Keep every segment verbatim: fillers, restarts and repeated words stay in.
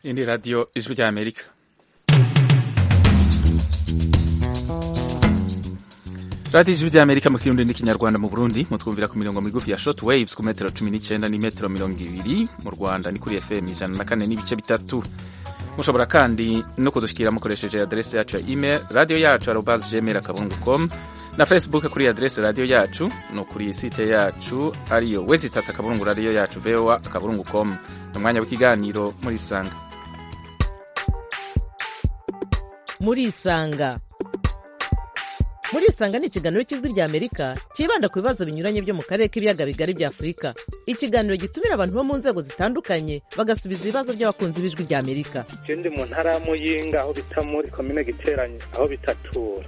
Ini radio Ijwi rya Amerika. Radio Ijwi rya Amerika mu Kirundi n'ikinyarwanda mu Burundi mutwumvira ku mirongo migufi ya short waves ku metero cumi n'icenda ni metero mirongo ibiri, mu Rwanda ni kuri F M ijana na kane n'ibice bitatu. Mushobora kandi no kudushikira mukoresheje adresse yacu ya email radio yacu arobase gmail akaburungu dot com na Facebook kuri adresse radio yacu no kuri site yacu ariyo wesitata akaburungu radio yacu voa akaburungu dot com. Umwanya w'ikiganiro muri Sanga. Muri Isanga. Muri Isanga ni ikiganiro cy'Ijwi rya Amerika kibanda ku bibazo binyuranye byo mu karere k'ibiyaga bigari bya Afurika. Ikiganiro gitumira abantu bo mu nzego zitandukanye bagasubiza ibibazo by'abakunzi b'Ijwi rya Amerika. Ikindi mu ntara ya Muyinga aho bita muri commune Giteranye aho bitatura.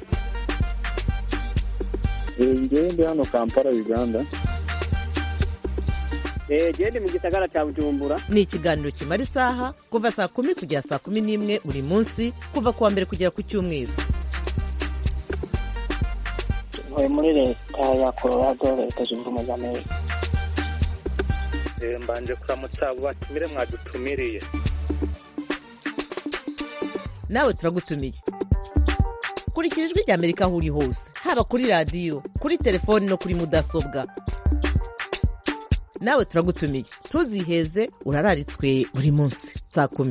Ngiye ndi hano Kampala Uganda. Eh gende mu gisagara cya Bujumbura. Ni ikiganiro kimara isaha kuva saa kumi kugera saa kumi n'imwe buri munsi kuva kuwa mbere kugera ku cyumweru. Ntuye muri leta ya Colorado leta zunze ubumwe za Amerika. Eh mbanje kuramutsa abo batumire mwadutumiriye. Nawe turagutumiye. Kurikira Ijwi rya Amerika aho uri hose, haba kuri radio, kuri telefoni no kuri mudasobwa. Nawe turagutumiye. Ntuziheze urararitswe buri munsi saa kumi.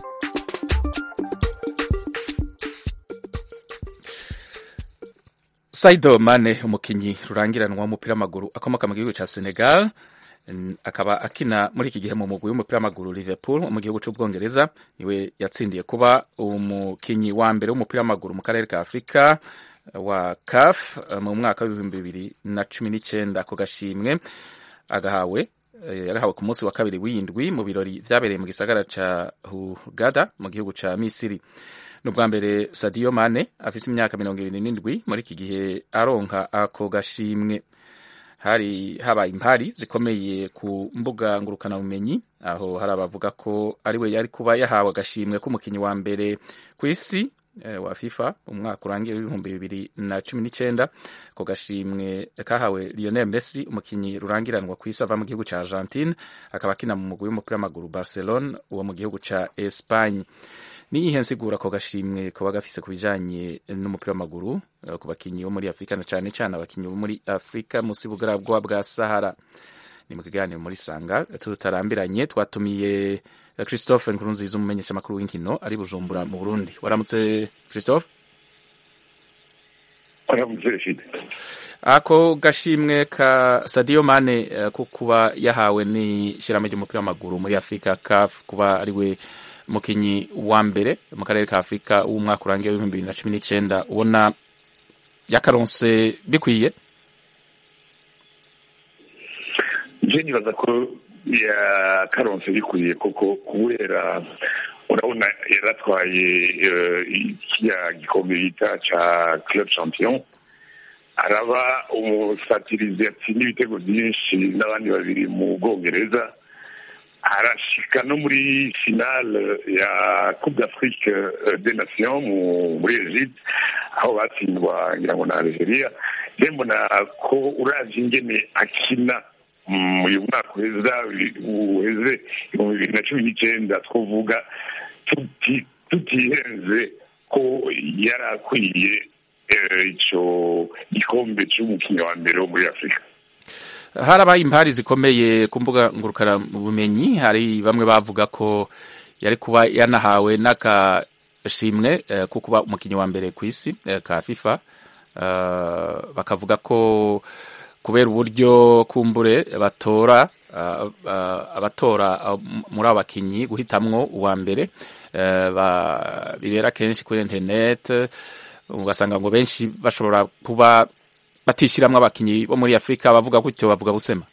Sadio Mane umukinyi rurangiranwa w'umupira w'amaguru akomoka mu gihugu ca Senegal akaba akina muri iki gihe mu mugwi w'umupira w'amaguru Liverpool mu gihugu c'Ubwongereza niwe yatsindiye kuba umukinyi wa mbere w'umupira w'amaguru mu karere ka Afrika wa C A F mu mwaka w'ibihumbi bibiri na cumi n'icenda. Ako gashimwe agahawe yagahawe ku munsi wa kabiri w'indwi mu birori vyabereye mu gisagara ca Hurghada mu gihugu ca Misiri. Nubwa mbere Sadio Mane afise imyaka mirongo ibiri n'indwi muri iki gihe aronka ako gashimwe. Hari habaye impari zikomeye ku mbuga ngurukana bumenyi aho hari abavuga ko ari we yari kuba yahawe agashimwe k'umukinyi wa mbere ku isi e, wa FIFA umwaka urangiye w'ibihumbi bibiri na cumi n'icenda. Ako gashimwe kahawe Lionel Messi umukinyi rurangiranwa ku isi ava mu gihugu ca Argentine akaba akina mu mugwi w'umupira w'amaguru Barcelona uwo mu gihugu ca Espagne. Ni ihe nsigura ko gashimwe ko bagafise ku bijanye n'umupira w'amaguru ku bakinyi bo muri Afrika na cane cane abakinyi bo muri Afrika musi bugarabwa bwa Sahara. Ni mu kiganiro muri Sanga tutarambiranye twatumiye Christophe Nkurunziza umumenyesha makuru w'inkino ari Bujumbura mu Burundi. Waramutse Christophe? Waramutse Rashid. Ako gashimwe ka Sadio Mane uh, kuba yahawe ni shirame ry'umupira w'amaguru muri Afrika C A F kuba ari we mukinyi wa mbere mu karere ka Afrika w'umwaka urangiye w'ibihumbi bibiri na cumi n'icenda ubona yakaronse bikwiye? Je nibaza ko yakaronse bikwiye koko kubera urabona yaratwaye ikiya gikombe bita ca Club Champion araba umusatirizi yatsinda ibitego byinshi n'abandi babiri mu Bwongereza arashika no muri finale ya Coupe d'Afrique des Nations muri Egypte aho batsindwa ngira ngo na Algeria. Mbona ko uravye ingene akina mu mwaka uheze ibihumbi bibiri na cumi n'icenda twovuga tuti tutihenze ko yarakwiye ico gikombe c'umukinyi wa mbere wo muri Afrika. Harabaye impari zikomeye ku mbuga ngurukana bumenyi, hari bamwe bavuga ko yari kuba yanahawe n'akashimwe eh, ko kuba umukinyi wa mbere ku isi eh, ka FIFA uh, bakavuga ko kubera uburyo kumbure batora uh, uh, abatora uh, muri abakinyi guhitamwo uwa mbere uh, bibera kenshi kuri internet ugasanga ngo benshi bashobora kuba batishiramwe abakinyi bo muri Afrika bavuga gutyo bavuga busema.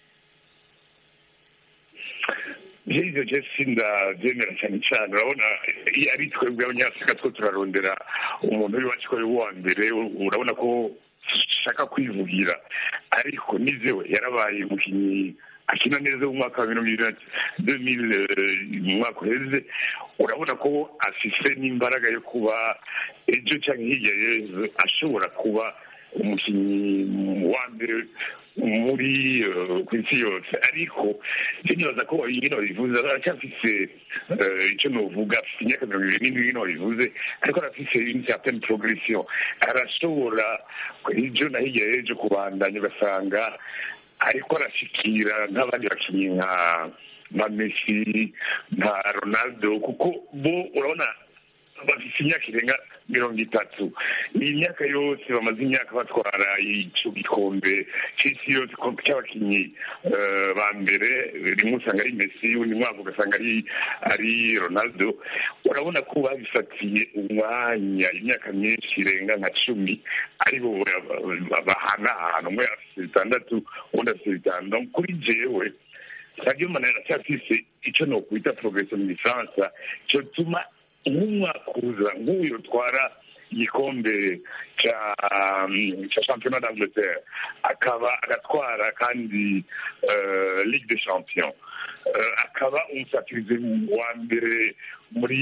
Jeje jesinda jenera cyane cyane urabona ari twebwe abanyafrika two turarondera umuntu uri wacu ko ari wa mbere urabona ko shaka kwivugira ariko nizewe yarabaye umukinyi akina neza mu mwaka wa deux mille mu mwaka uheze urabona ko afise n'imbaraga yo kuba ejo cyangwa hirya yezo ashobora kuba umukinnyi wa mbere muri ku isi yose ariko nibaza ko ibintu bivuze aracyafise icyo novuga afite imyaka mirongo ibiri n'indwi ibintu bivuze ariko arafise une certaine progression arashobora ejo na hirya y'ejo kubandanya ugasanga ariko arashikira nk'abandi bakinnyi nka nka Messi nka Ronaldo kuko bo urabona bafite imyaka irenga mirongo itatu iyi myaka yose bamaze imyaka batwara icyo gikombe cy'isi yose cy'abakinnyi ba mbere rimwe usanga ari Messi undi mwaka ugasanga ari ari Ronaldo urabona ko babifatiye umwanya imyaka myinshi irenga nka cumi aribo bahana ahantu umwe afite bitandatu undi afite bitanu kuri jewe Sadio Mane aracyafise icyo no kwita progression mu Gifaransa cyo tuma nk'umwaka uza nk'uyu utwara igikombe cya cya championnat d'Angleterre akaba agatwara kandi Ligue des Champions akaba umusatirizi wa mbere muri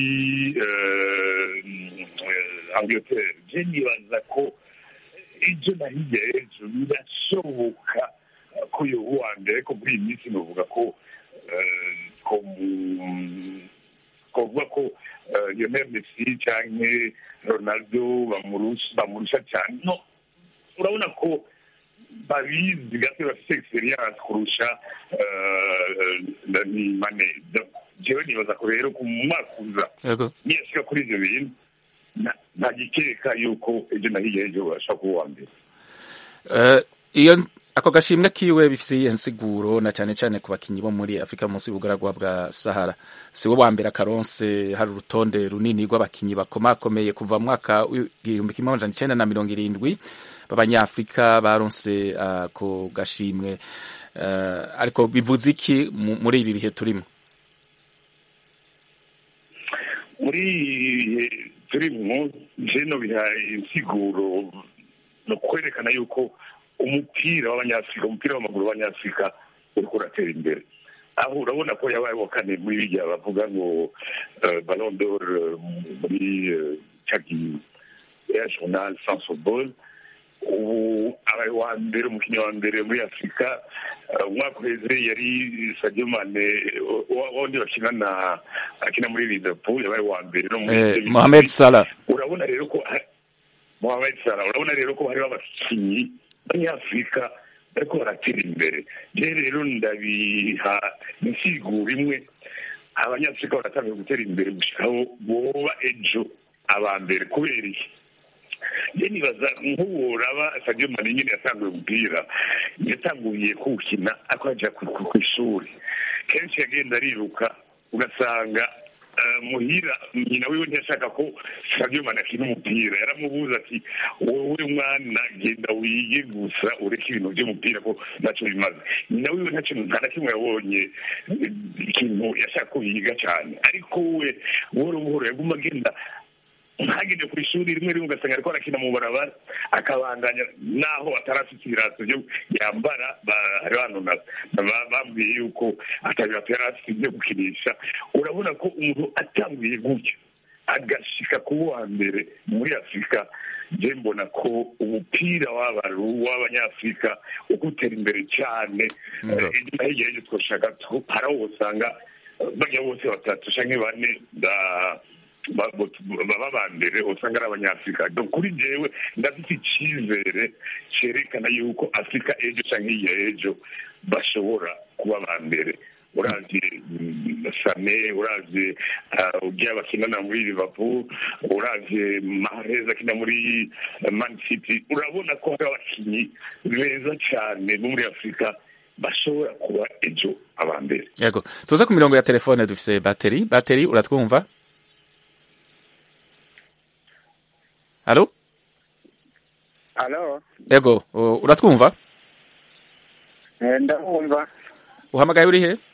Angleterre je nibaza ko ibyo na hirya y'ejo birashoboka ko uyu wa mbere ko muri iyi minsi novuga ko kuvuga ko Lionel Messi cyangwa Ronaldo bamurusha cyane no urabona ko babizi gato bafite experience kurusha ni Mane jewe nibaza ko rero ku mwaka uza niyashika kuri ibyo bintu nta gikeka yuko ejo na hirya y'ejo bashobora kuba uwa mbere iyo ako gashimwe kiwe bifite iyihe nsiguro na cyane cyane ku bakinnyi bo muri Afurika munsi y'ubugaragwa bwa Sahara si wo wa mbere akaronse hari urutonde runini rw'abakinnyi bakomakomeye kuva mu mwaka w'igihumbi kimwe amajana icenda na mirongo irindwi b'abanyafurika baronse ako gashimwe ariko bivuze iki muri ibi bihe turimo muri ibihe turimo jeno bihaye insiguro no kwerekana yuko umupira w'abanyafurika umupira w'amaguru w'abanyafurika uriko uratera imbere aho urabona ko yabaye wa kane muri bijya bavuga ngo Ballon d'Or muri cagi ya journal sans football ubu abaye wa mbere umukinnyi wa mbere muri Afurika umwaka uheze yari Sadio Mane wundi bakinana akina muri Liverpool yabaye wa mbere no muri Mohamed Salah urabona rero ko Mohamed Salah urabona rero ko hari abakinnyi abanyafurika ariko baratera imbere rero ndabiha insiguro imwe abanyafurika baratangiye gutera imbere gushikaho boba ejo aba mbere kubera iki je nibaza nk'uworaba Sadio Mane nyine yatanguye umupira yatanguye kuwukina akaja ku ishuri kenshi yagenda ariruka ugasanga muhira nyina wiwe ntiyashaka ko Sadio Mane akina umupira yaramubuza ati wowe mwana genda wige gusa ureke ibintu by'umupira ko ntacyo bimaze nyina wiwe ntacyo nta kimwe yabonye ikintu yashaka ko yiga cyane ariko we buhoro buhoro yaguma agenda ntagende ku ishuri rimwe rimwe ugasanga ariko arakina mu barabara akabandanya naho atarafite ibirato byo yambara hari abantu bambwiye yuko atabirato yari afite ibyo gukinisha urabona ko umuntu atanguye gutyo agashika kuba uwa mbere muri Afurika je mbona ko umupira w'abaru w'abanyafurika ugutera imbere cyane hirya y'ejo twoshaka hari aho usanga bajya bose batatu canke bane baba ba mbere usanga ari abanyafurika kuri jewe ndafite icyizere cyerekana yuko Afurika ejo cyangwa hirya y'ejo bashobora kuba ba mbere uravye Sané uravye ugiye bakinana muri Liverpool uravye Mahrez akina muri Man City urabona ko hari abakinyi beza cyane muri Afurika bashobora kuba ejo aba mbere yego tuza ku mirongo ya telefone dufise bateri bateri uratwumva Halo? Halo? Yego, uratwumva? Eh, ndumva. Uhamagaye uri he?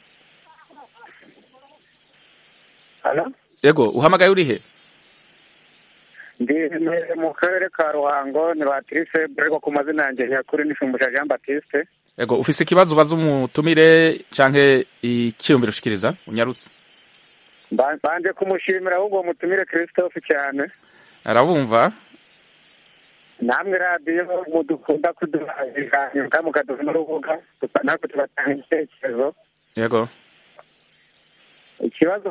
Halo? Yego, uhamagaye uri he? ndi mu karere ka Ruhango ni Patrice Brego ku mazina yanjye yakuri ni Shumbusha Jean Baptiste. Ego ufise ikibazo ubaza umutumire canke icyumviro ushikiriza unyarutse? Banje kumushimira ahubwo mutumire Christophe cyane. Arabumva? namwe radiyo mudukunda kuduha ibiganiro kandi mukaduha n'urubuga natwe tugatanga ibitekerezo. Yego. Ikibazo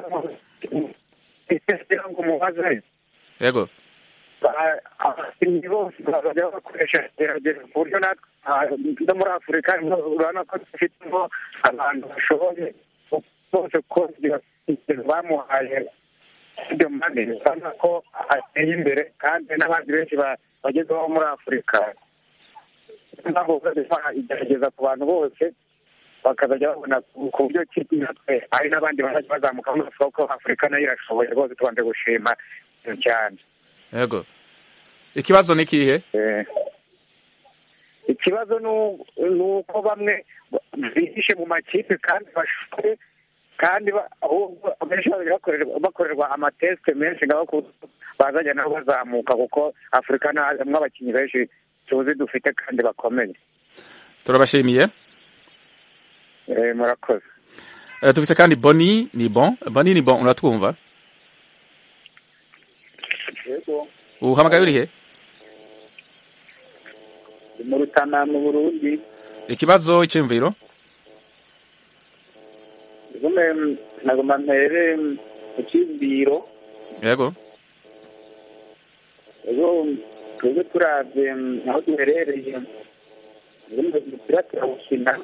ngo mubaze. Yego. Abakinnyi bose bazajya bakoresha gerageza ku buryo natwe no muri Afurika urabona ko dufitemo abantu bashoboye bose ko bamuhaye ibyo mane urabona ko ateye imbere kandi n'abandi benshi bagezeho muri Afurika. Ntabwo igerageza ku bantu bose bakazajya babona ku buryo natwe hari n'abandi bazajya bazamuka muri Afurika kuko Afurika nayo irashoboye rwose tubanje gushima cyane. Yego. Ikibazo ni kihe? Eh. Ikibazo nuko bamwe bihishe mu makipe kandi bashoboye kandi benshi bakorerwa amatesite menshi ngabo bazajya nabo bazamuka kuko Afurika namwe abakinnyi benshi tuzi dufite kandi bakomeye. Turabashimiye. Eh, murakoze. Uh, tufise kandi Boni ni bon. Boni ni bon uratwumva? Yego. Uhamagaye urihe? Mu Rutana mu Burundi. Ikibazo icimviro? Gume nagoma mpere mu cimviro. Yego. Yego twebwe turavye aho duherereye. Gume umupira turawukina.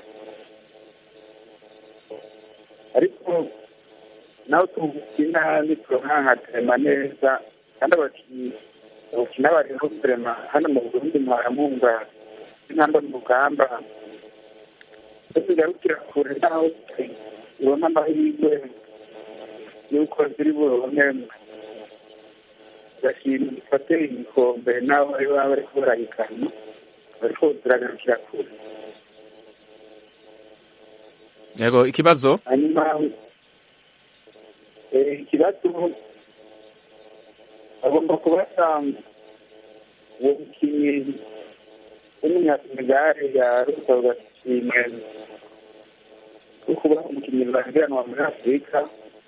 Ariko naho tuwukina ntituronka tema neza kandi abakinnyi bakina bariho tema hano mu Burundi mwaramunga intamba n'urugamba tugarukira kure naho ubona amahirwe y'uko ziri buronke gashimwe gifate ibikombe naho bari baba bariko barahikana bariko turagarukira kure. Yego, ikibazo? Hanyuma eh ikibazo agomba kubaza uwo mukinnyi w'umunyasenegale yarusha ugashimwe kuko kuba umukinnyi bahiganwa muri Afurika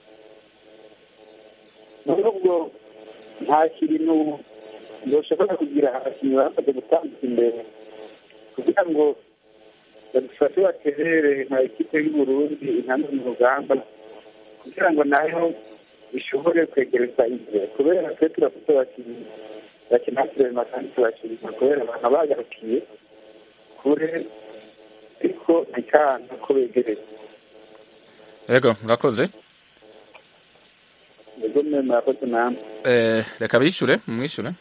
nubwo nta kintu ndoshobora kugira abakinnyi bamaze gutambika imbere kugira ngo badufashe baterere nka ekipe y'Uburundi intambwe mu rugamba kugira ngo nayo bishobore kwegereza imbere kubera twe turafite abakinnyi bakina turema kandi tubashimira kubera abantu bagarukiye kure ariko ntikanga ko begereza. Yego, murakoze. Yego mwe murakoze namwe. Eh, reka bishure, mwishure.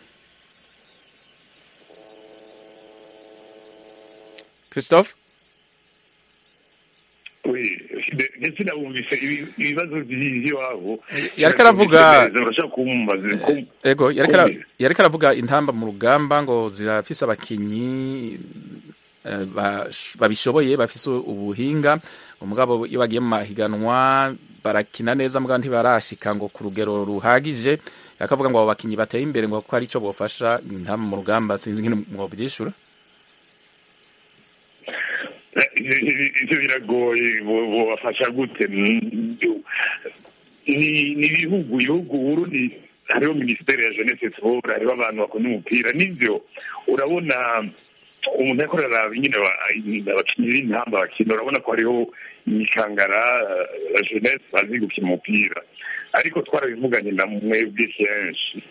Christophe? Oui, ndetse nabumvise ibibazo by'iwabo yariko aravuga urashaka kumbaza ego yariko aravuga intamba mu rugamba ngo zirafise abakinyi babishoboye bafise ubuhinga umugabo iyo bagiye mu mahiganwa barakina neza mugabo ntibarashika ngo ku rugero ruhagije yakavuga ngo abo bakinyi bateye imbere ngo ko hari ico bofasha intamba mu rugamba sinzi ngene mwovyishura. Ivyo biragoye bobafasha gute? Ni ibihugu ibihugu Burundi hariho minisiteri ya jeunesse sport hariho abantu bakunda umupira nivyo urabona umuntu yakorera nyine abakinnyi b'intamba bakina urabona ko hariho imikangara la jeunesse bazi gukina umupira ariko twarabivuganye na mwebwe kenshi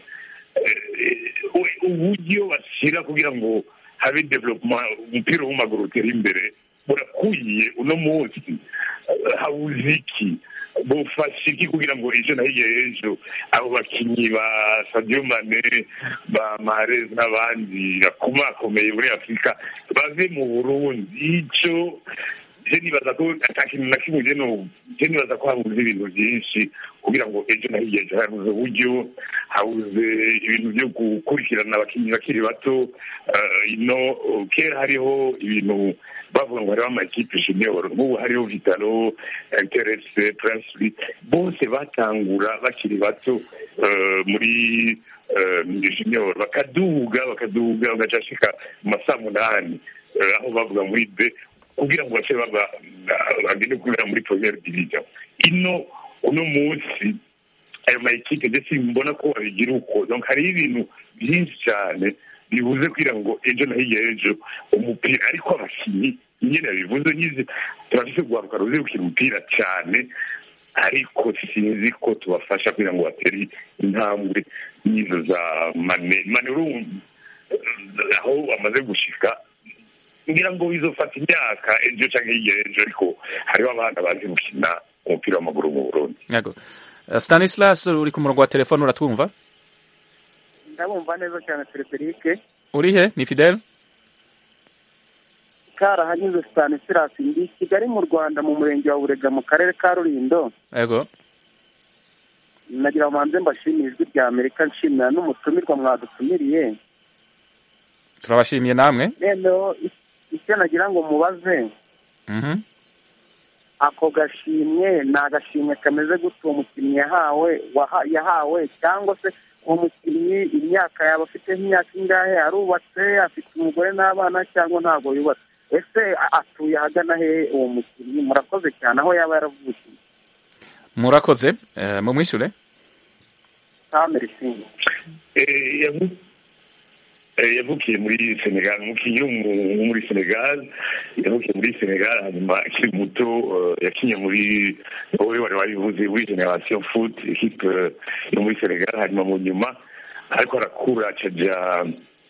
uburyo bashyira kugira ngo habe development umupira w'amaguru utera imbere burakwiye uno munsi habuze iki bufasha iki kugira ngo ejo na hirya ejo abo bakinnyi ba Sadio Mane ba Mahrez n'abandi bakomakomeye muri Afurika bave mu Burundi ico je nibaza ko atakintu na kimwe je no je nibaza ko habuze ibintu byinshi kugira ngo ejo na hirya ejo habuze uburyo habuze ibintu byo gukurikirana abakinnyi bakiri bato ino kera hariho ibintu bavuga ngo hariho amakipe junior nk'ubu hariho Vitalo Interesse Prince bose batangura bakiri bato muri junior bakaduga bakaduga bagashika mu masaa munani aho bavuga muri B kugira ngo bace bagende kubera muri première division ino uno munsi ayo makipe ndetse mbona ko babigira uko donc hari ibintu byinshi cyane bivuze kugira ngo ejo na hirya y'ejo umupira ariko abakinnyi nyine bivuze nyizi turafise guharuka ruzi gukina umupira cyane ariko sinzi ko tubafasha kugira ngo batere intambwe n'izo za mane mane aho amaze gushika ngira ngo bizofata imyaka ejo cyangwa hirya y'ejo ariko hariho abana bazi gukina umupira w'amaguru mu Burundi. Yego. Stanislas uri ku murongo wa telefone uratwumva? Ndabumva neza cyane Frederic. Uri he? Ni Fidel? Karahanyuze Stanislas ndi Kigali mu Rwanda mu murenge wa Burega mu karere ka Rulindo. Yego. Nagira manze mbashimira ijwi rya Amerika nshimira n'umutumirwa mwadutumiriye. Turabashimiye namwe. Neno icyo nagira ngo mubaze. Mhm. Ako gashimwe ni agashimwe kameze gute uwo mukinnyi yahawe yahawe cyangwa se uwo mukinnyi imyaka yaba afite nk'imyaka ingahe, arubatse, afite umugore n'abana cyangwa ntabwo yubatse, ese atuye ahagana he uwo mukinnyi? Murakoze cyane aho yaba yaravukiye. Murakoze mu mwishure Merci. yavukiye muri Senegal, umukinnyi wo muri Senegal yavukiye muri Senegal, hanyuma akiri muto yakinye muri wowe wari wabivuze muri Generation Foot equipe yo muri Senegal, hanyuma mu nyuma ariko arakura acaja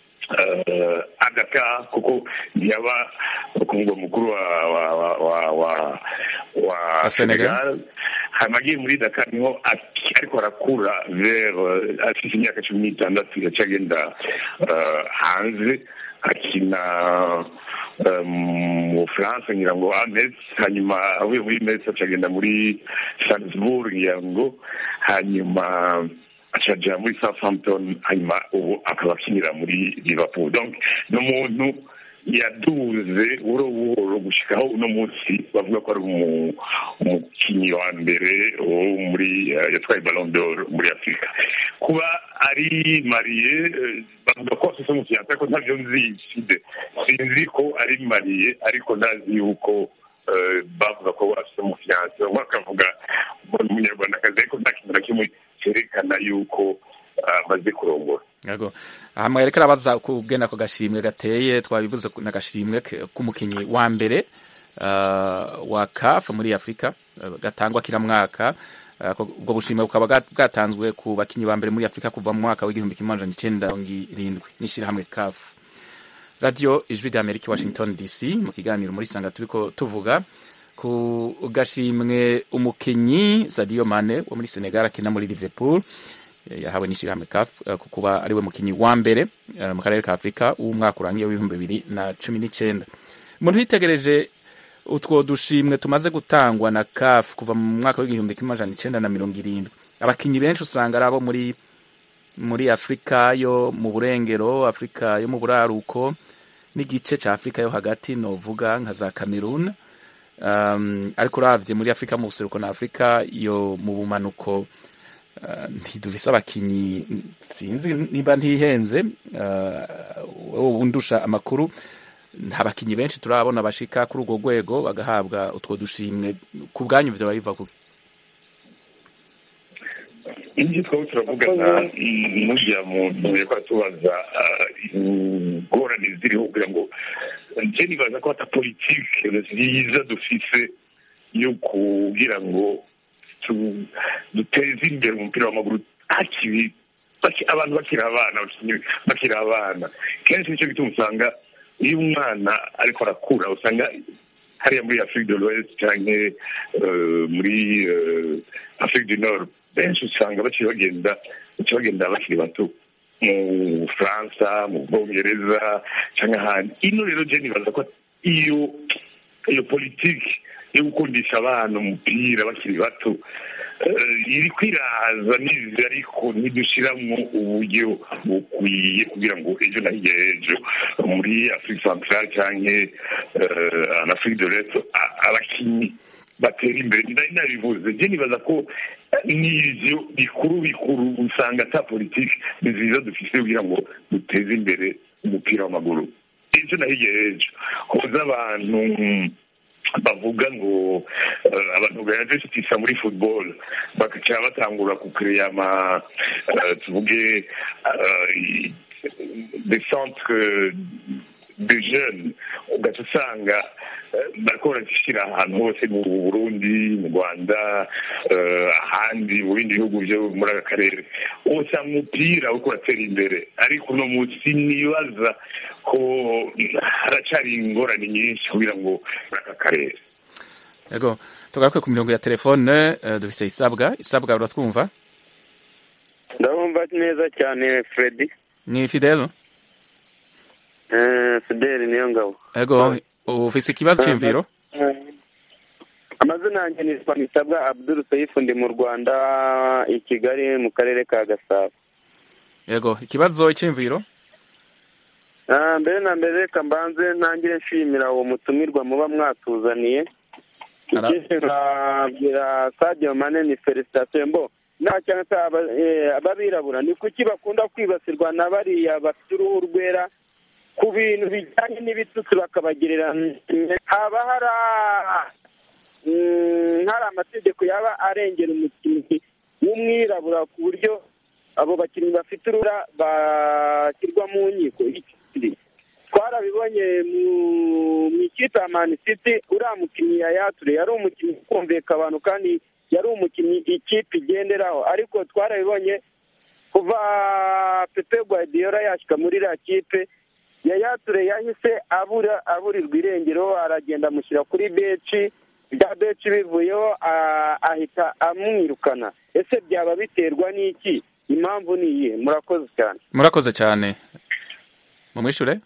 Adaka kuko ntiyaba kumugwa mukuru wa wa wa wa wa Senegal, hanyuma agiye muri Dakar niho ariko arakura vers afite imyaka cumi n'itandatu yacagenda hanze akina mu France ngira ngo Metz, hanyuma avuye muri Metz acagenda muri Salzburg ngira ngo, hanyuma acaja muri Southampton, hanyuma ubu akaba akinira muri Liverpool. Donc n'umuntu yaduze buhoro buhoro gushikaho uno munsi bavuga ko ari umukinnyi wa mbere wo muri yatwaye Ballon d'Or muri Afurika. Kuba ari mariye bavuga ko afite umufiyanse ariko ntabyo nzi, sinzi ko ari mariye ariko ndazi yuko bavuga ko afite umufiyanse, bakavuga umunyarwandakazi ariko nta kintu na kimwe cyerekana yuko amaze kurongora. Yego. Aha yerekana baza kugena ko gashimwe gateye, twabivuze na gashimwe k'umukinnyi wa mbere uh, wa C A F muri Afrika uh, gatangwa kila mwaka. Ubwo uh, bushimwe bukaba bwatanzwe ku bakinyi ba mbere muri Afrika kuva mu mwaka w'igihumbi kimwe amajana icenda na mirongo irindwi n'ishirahamwe C A F. Radio Ijwi ry'Amerika Washington D C, mu kiganiro muri sanga turiko tuvuga ku gashimwe umukinyi Sadio Mane wo muri Senegal akina muri Liverpool yahawe n'ishirahamwe C A F kuba ariwe mukinyi wa mbere mu karere ka Afrika w'umwaka urangiye w'ibihumbi bibiri na cumi n'icenda. Umuntu yitegereje utwo dushimwe tumaze gutangwa na C A F kuva mu mwaka w'igihumbi kimwe amajana icenda na mirongo irindwi, abakinyi benshi usanga ari abo muri muri Afrika yo mu burengero, Afrika yo mu buraruko n'igice ca Afrika yo hagati, novuga nka za Cameroon. Um, ariko uravye muri Afrika mu buseruko na Afrika yo mu bumanuko uh, ntidufise abakinyi, sinzi niba ntihenze uh, undusha amakuru, nta bakinyi benshi turabona bashika kuri urwo rwego bagahabwa utwo dushimwe. Ku bwanyu vyo babiva kuki? Inji twaba turavugana n'uriya muntu yariko atubaza ingorane ziriho kugira ngo nje nibaza ko ata politike nziza dufise yo kugira ngo duteze imbere umupira w'amaguru hakiri abantu bakiri abana bakiri abana. Kenshi nicyo gituma usanga iyo umwana ariko arakura usanga hariya muri Afrique de l'Ouest canke muri Afrique du Nord benshi usanga bakiri bagenda bakiri bagenda bakiri bato mu Fransa, mu Bwongereza cyangwa ahandi. Ino rero je nibaza ko iyo iyo politiki yo gukundisha abana umupira bakiri bato iri kwiraza n'izi, ariko ntidushyiramo uburyo bukwiye kugira ngo ejo na hirya ejo muri Afrique Centrale cyangwa en Afrique de l'Est abakinyi batera imbere. Nari nabivuze, je nibaza ko n'ivyo bikuru bikuru usanga ata politiki nziza dufise kugira ngo duteze imbere umupira w'amaguru ejo na hirya ejo. Hoza abantu bavuga ngo abantu bayajesitisa muri football bakaca batangura kucreya ama tuvuge des centres de jeunes ugaca usanga bariko barazishyira ahantu hose mu Burundi mu Rwanda ahandi mu bindi bihugu byo muri aka karere usanga umupira uriko uratera imbere ariko uno munsi nibaza ko haracari ingorane nyinshi kugira ngo muri aka karere. Yego tugaruke ku mirongo ya telefone dufise Isabwa. Isabwa uratwumva? Ndabumva neza cyane Freddy. Ni Fidel? Eh Fidel niyo ngabo. Yego ufise ikibazo cy'imviro? Amazina yanjye ni Isabwa Abdul Saif ndi mu Rwanda i Kigali mu karere ka Gasabo. Yego ikibazo cy'imviro? Ah mbere na mbere kambanze ntangire nshimira uwo mutumirwa muba mwatuzaniye. Ikishira Sadio Mane ni felicitation mbo nta cyangwa ababirabura ni kuki bakunda kwibasirwa na bariya bafite uruhu rwera ku bintu bijyanye n'ibitutsi bakabagirira haba hari hari amategeko yaba arengera umukinnyi w'umwirabura ku buryo abo bakinnyi bafite urura bashyirwa mu nkiko. Twarabibonye mu ikipe ya Man City uriya mukinnyi Yaya Toure yari umukinnyi ukumvika abantu kandi yari umukinnyi ikipe igenderaho, ariko twarabibonye kuva Pepe Guardiola yashyika muri iriya kipe Yaya Toure yahise abura aburirwa irengero aragenda amushyira kuri beci bya beci bivuyeho ahita amwirukana. Ese byaba biterwa n'iki? Impamvu ni iyihe? Murakoze cyane. Murakoze cyane mumwishure.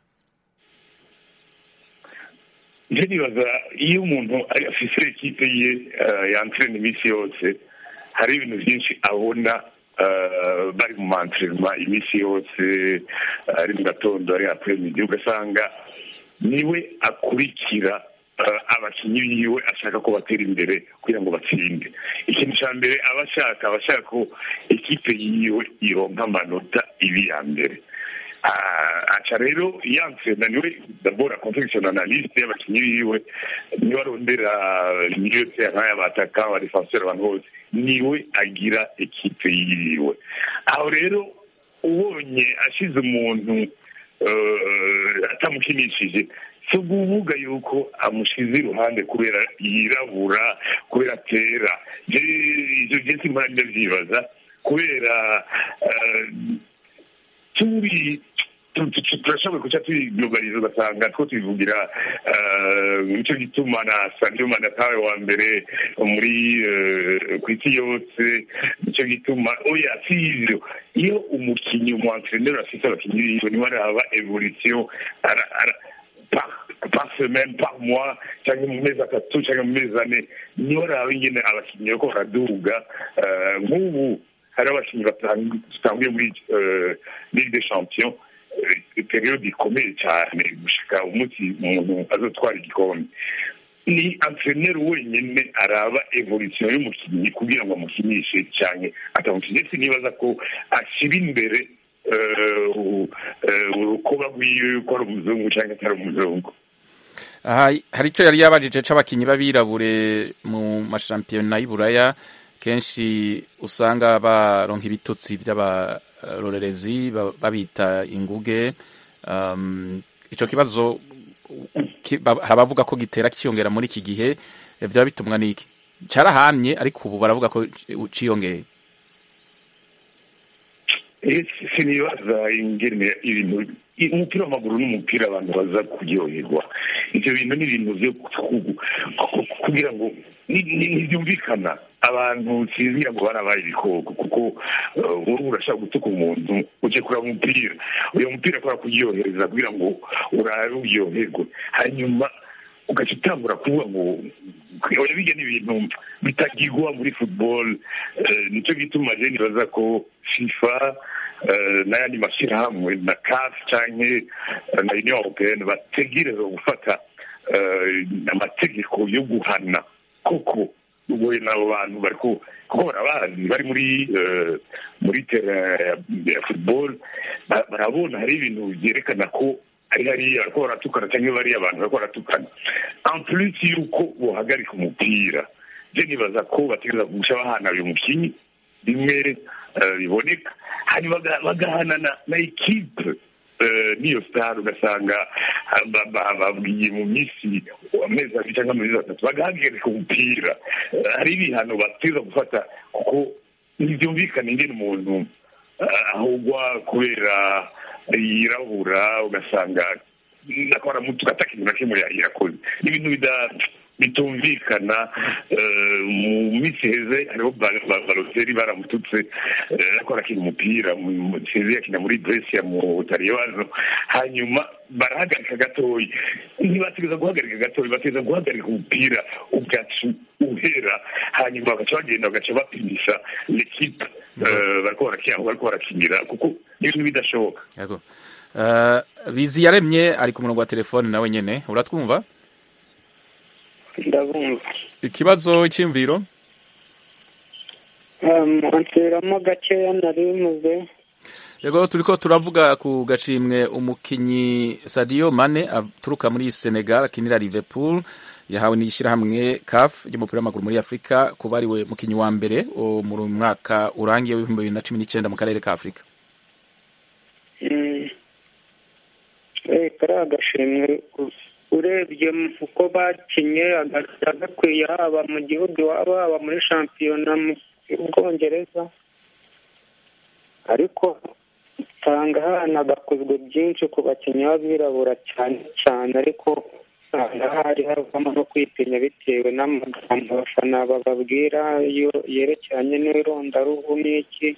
Njye nibaza iyo umuntu afise ikipe ye yantrene iminsi yose hari ibintu byinshi abona bari mu mantrenema iminsi yose ari mu gatondo ari apremidi ugasanga niwe akurikira abakinnyi biwe ashaka ko batera imbere kugira ngo batsinde. Ikintu cya mbere aba ashaka aba ashaka ko ikipe yiwe ironka amanota ibi ya mbere. Aca rero yantrena niwe dabora confection analyste y'abakinnyi biwe niwe arondera niyo terrain y'abataka wa defenseur abantu bose niwe agira ekipe yiwe. Aho rero ubonye ashize umuntu atamukinishije so kuvuga yuko amushize iruhande kubera yirabura kubera atera ivyo byinshi mbona ndavyibaza kubera turi turashobora kuca tubiglobaliza ugasanga two tubivugira nicyo gituma na Sadio Mane atawe wa mbere muri ku isi yose, nicyo gituma oya si ivyo iyo umukinnyi umwantreneur afite abakinnyi biwe niwe araba evolution par semaine par mois cyangwa mu mezi atatu cyangwa mu mezi ane niwe araba ingene abakinnyi bako baraduga. Nk'ubu hari abakinnyi batanguye muri Ligue des Champions periode ikomeye cyane gushika umunsi umuntu azotwara igikombe. Ni entraîneur wenyine araba evolution y'umukinnyi kugira ngo amukinishe cyane atamukinishe. Sinibaza ko ashyira imbere urukoba rw'iwe ko ari umuzungu cyangwa atari umuzungu. Hari icyo yari yabajije c'abakinnyi b'abirabure mu mashampiyona y'Iburaya kenshi usanga baronka ibitutsi by'abarorerezi babita inguge. Um, ico kibazo harabavuga ko gitera kiyongera muri iki gihe, vyaba bitumwa niki? Carahamye ariko ubu baravuga ko ciyongeye. Sinibaza ingene ibintu umupira w'amaguru n'umupira abantu baza kuryoherwa. Ivyo bintu ni ibintu vyo kugira ngo ntibyumvikana abantu sinzira ngo barabaye ibikoko kuko wowe urashaka gutuka umuntu uje kuraba umupira, uyo mupira akora kuryohereza kugira ngo urabe uryoherwe, hanyuma ugaca utangura kuvuga ngo oya bijya n'ibintu bitagirwa muri football. Nicyo gituma je nibaza ko FIFA n'ayandi mashyirahamwe na C A F canke na Union Européenne bategereza gufata amategeko yo guhana koko ugoye n'abo bantu bariko kuko barabazi bari muri muri terrain ya football barabona hari ibintu byerekana ko ari hariya bariko baratukana cyangwa bari abantu bariko baratukana. En plus yuko bohagarika umupira, je nibaza ko bategereza gusha bahana uyu mukinyi bimwe biboneka hanyuma bagahanana na ekipe n'iyo sitari ugasanga babwiye mu minsi amezi abiri cyangwa amezi atatu bagahagarika umupira. Hari ibihano batiza gufata kuko ntibyumvikane ingene umuntu ahugwa kubera yirabura ugasanga akora mutu atakintu na kimwe yakoze. Ibintu bitumvikana. Mu minsi heze hariho Balotelli baramututse akora akina umupira heze yakina muri Brescia mu Butaliyano, hanyuma barahagarika gatoya. Ntibategeza guhagarika gatoya, bategeza guhagarika umupira ugaca uhera, hanyuma bagaca bagenda bagaca bapimisha l'equipe bariko barakinira kuko n'ibintu bidashoboka. Yego. Bizi yaremye ari ku murongo wa telefone nawe nyene, uratwumva? Ndabumva. Ikibazo cy'imviro? Um, anseramo gakeya narimuze. Yego, turiko turavuga ku gacimwe umukinyi Sadio Mane aturuka muri Senegal akinira Liverpool, yahawe n'ishirahamwe C A F ry'umupira w'amaguru muri Afrika kuba ariwe mukinyi wa mbere mu mwaka urangiye w'ibihumbi bibiri na cumi n'icyenda mu karere ka Afrika. Mm. Eh, kara gashimwe urebye uko bakinye agakwiye haba mu gihugu waba haba muri shampiyona mu Bwongereza, ariko usanga hanagakozwe byinshi ku bakinnyi b'abirabura cyane cyane, ariko usanga hari havamo no kwitinya bitewe n'amagambo abafana bababwira yerekeranye n'irondaruhu n'iki,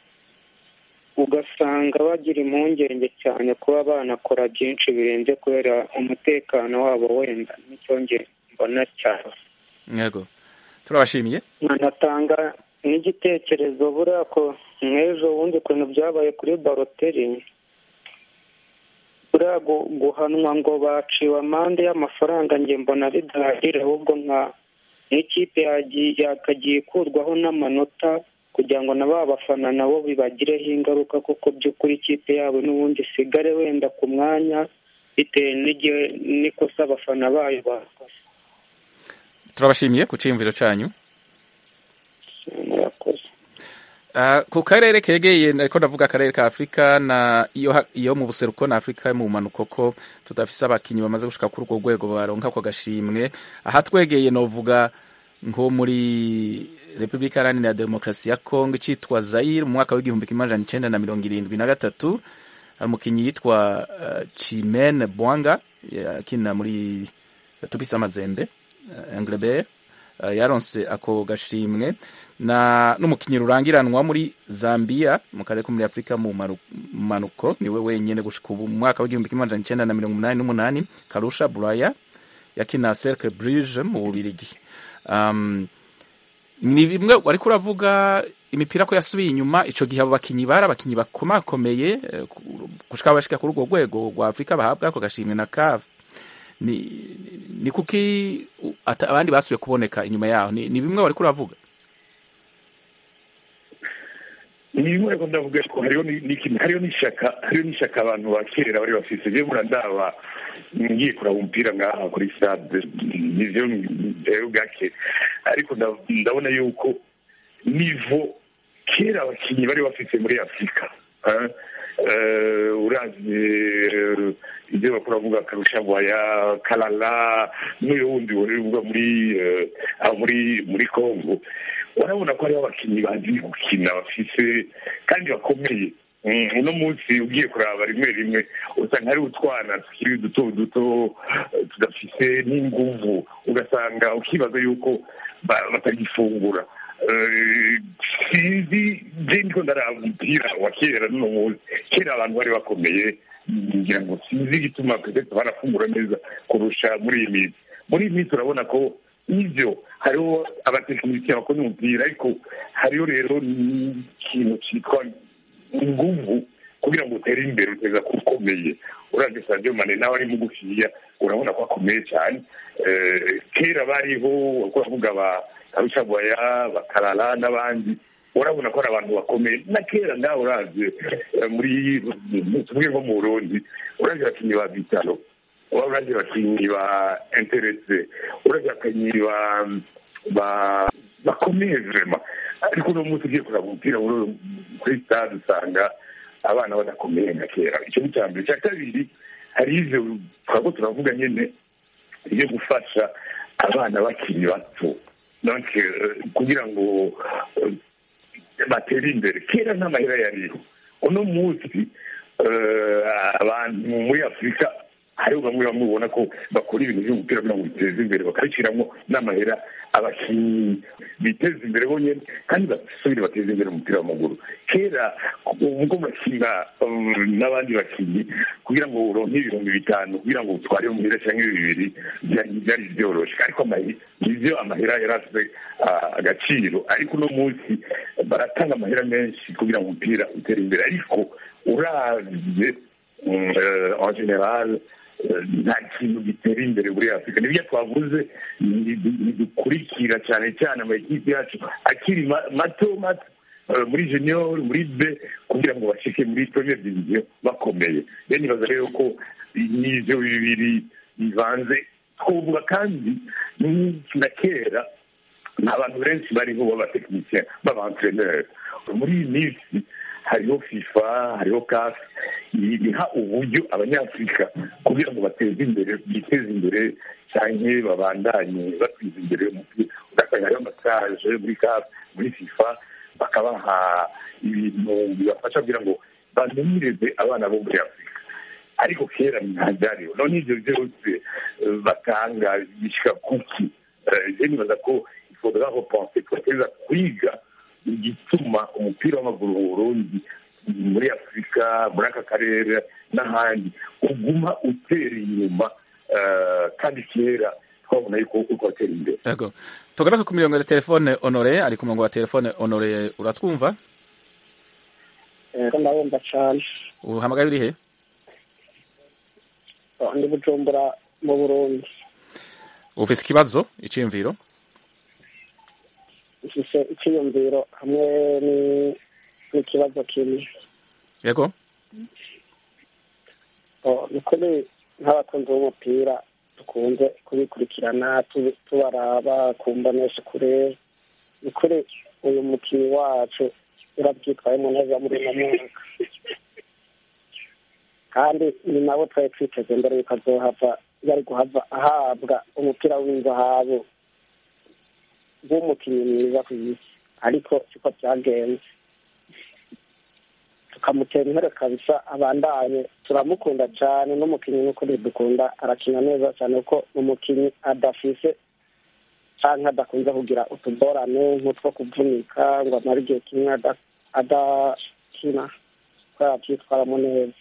ugasanga bagira impungenge cyane kuba banakora byinshi birenze kubera umutekano wabo wenda n'icyongere mbona cyane. Yego, turabashimiye. Nanatanga n'igitekerezo buriya ko nk'ejo bundi kuntu byabaye kuri Balotelli, buriya guhanwa ngo baciwe amande y'amafaranga nge mbona bidahagije, ahubwo nka n'ikipe yakagiye ikurwaho n'amanota kugira ngo nabo abafana nabo bibagireho ingaruka, kuko by'ukuri ikipe yabo n'ubundi isigare wenda ku mwanya bitewe n'igihe n'ikosa abafana bayo bakoze. Turabashimiye ku cyiyumviro cyanyu. Murakoze. Uh, ku karere kegeye ariko ndavuga akarere ka Afrika na iyo iyo mu buseruko na Afrika mu manuko ko tudafise abakinyi bamaze gushika kuri urwo rwego baronka ko gashimwe. Aha twegeye novuga nko muri Republika Iharanira Demokarasi ya Kongo cyitwa Zaire mu mwaka w'igihumbi kimwe amajana icenda na mirongo irindwi na gatatu, umukinyi yitwa uh, Chimene Bwanga yakina muri Tupisa Mazembe uh, Anglebert uh, yaronse ako gashimwe, na n'umukinyi rurangiranwa muri Zambia mu karere ko muri Afrika mu manuko niwe wenyene gushika ubu mu mwaka w'igihumbi kimwe amajana icenda na mirongo umunani n'umunani, Karusha Buraya yakina Cercle Brugge mu Bubiligi. Um, ni bimwe wari kuravuga imipira ko yasubiye inyuma ico gihe abo bakinyi bara abakinyi bakomakomeye gushika bashika kuri urwo rwego rwa Afrika bahabwa ko gashimwe na C A F. Ni ni kuki abandi basubiye kuboneka inyuma yaho, ni, ni bimwe wari kuravuga? Ni bimwe ko ndavuga ko hariyo n'ikintu hariyo n'ishaka hariyo n'ishaka abantu bakera bari bafise je murandaba ngiye kuraba umupira ngaha kuri stade nivyo rero gake, ariko ndabona yuko nivo kera abakinyi bari bafise muri Afrika urazi ibyo bakuravuga Karusha Buraya, Kalala n'uyu wundi warivuga muri muri muri Congo, urabona ko ari abakinyi bazi gukina bafise kandi bakomeye. Uno munsi ugiye kuraba rimwe rimwe usanga hari utwana tukiri duto duto tudafise n'inguvu, ugasanga ukibaza yuko batagifungura. Sinzi je ndiko ndaraba umupira wa kera n'uno munsi, kera abantu bari bakomeye, ngira ngo sinzi igituma peut-être barafungura neza kurusha muri iyi minsi. Muri iyi minsi urabona ko ivyo hariho abatekinisiye bakora umupira, ariko hariho rero ikintu cyitwa inguvu kugira ngo utere imbere uteza kukomeye. Uravye Sadio Mane nawe ari mugufiya urabona ko akomeye cyane. Kera bariho kuvuga ba Karusha Buraya, Bakalala n'abandi, urabona ko ari abantu bakomeye. Na kera nawe uravye muri tuvuge nko mu Burundi uravye abakinyi ba Vitalo, uravye abakinyi ba Interesse, uravye abakinyi ba bakomeye vraiment, ariko no munsi ugiye kuraba umupira kuri stade usanga abana badakomeye nka kera. Icyo ni icya mbere. Icya kabiri hari ivyo twaba turavuga nyene iyo gufasha abana bakiri bato donc kugira ngo batere imbere. Kera nta mahera yariho. Uno munsi abantu muri Afurika hariho bamwe bamwe ubona ko bakora ibintu by'umupira kugira ngo biteze imbere, bakabishyiramo n'amahera abakinnyi biteza imbere bonyine kandi basubire bateze imbere umupira w'amaguru. Kera ubwo bakina n'abandi bakinnyi kugira ngo uronke ibihumbi bitanu kugira ngo utware umuhira cyangwa bibiri byari byoroshye, ariko nibyo amahera yari afite agaciro. Ariko uno munsi baratanga amahera menshi kugira ngo umupira utere imbere, ariko uravye en general nta kintu gitera imbere muri Afurika. Nibyo twavuze, ntidukurikira cyane cyane amakipe yacu akiri mato mato muri junior muri B kugira ngo bashike muri première division bakomeye. Rero nibaza rero ko n'ivyo bibiri bivanze. Twavuga kandi na kera nta bantu benshi bariho b'abatekinisiyen b'abaentreneur. Muri iyi minsi hariho FIFA, hariho C A F iha uburyo abanyafurika kugira ngo bateze imbere, biteze imbere cyane babandanye batwiza imbere umupira. Ugasanga hariho massage muri C A F, muri FIFA, bakabaha ibintu bibafasha kugira ngo bamenyereze abana bo muri Afurika. Ariko kera ntabyariho. None ivyo byose batanga bishika kuki? Je nibaza ko il faudra repenser, twateza kwiga igituma umupira w'amaguru mu Burundi, muri Afurika, muri aka karere n'ahandi uguma utera inyuma, kandi kera twabona yuko uko watera imbere. Yego, tugaruka ku mirongo ya telefone. Honore ari ku murongo wa telefone. Honore, uratwumva? Yego, ndabumva cyane. Uhamagaye uri he? Ndi Bujumbura mu Burundi. Ufise ikibazo, iciyumviro? Ufise iciyumviro hamwe n'ikibazo kimwe. Yego. Nukuri nk'abakunzi b'umupira dukunze kubikurikirana tubaraba kumbonesha kure. Nukuri uyu mukinnyi wacu urabyitwayemo neza muri uno mwaka, kandi ni nabo twari twiteze mbere yuko azohava yari guhava ahabwa umupira w'inzahabu w'umukinnyi mwiza ku isi, ariko siko byagenze. Tukamutera intore kabisa abandanye, turamukunda cyane n'umukinnyi n'ukuri dukunda, arakina neza cyane kuko umukinnyi adafise cyangwa adakunze kugira utuborane nk'utwo kuvunika ngo amare igihe kimwe adakina, ko yabyitwaramo neza.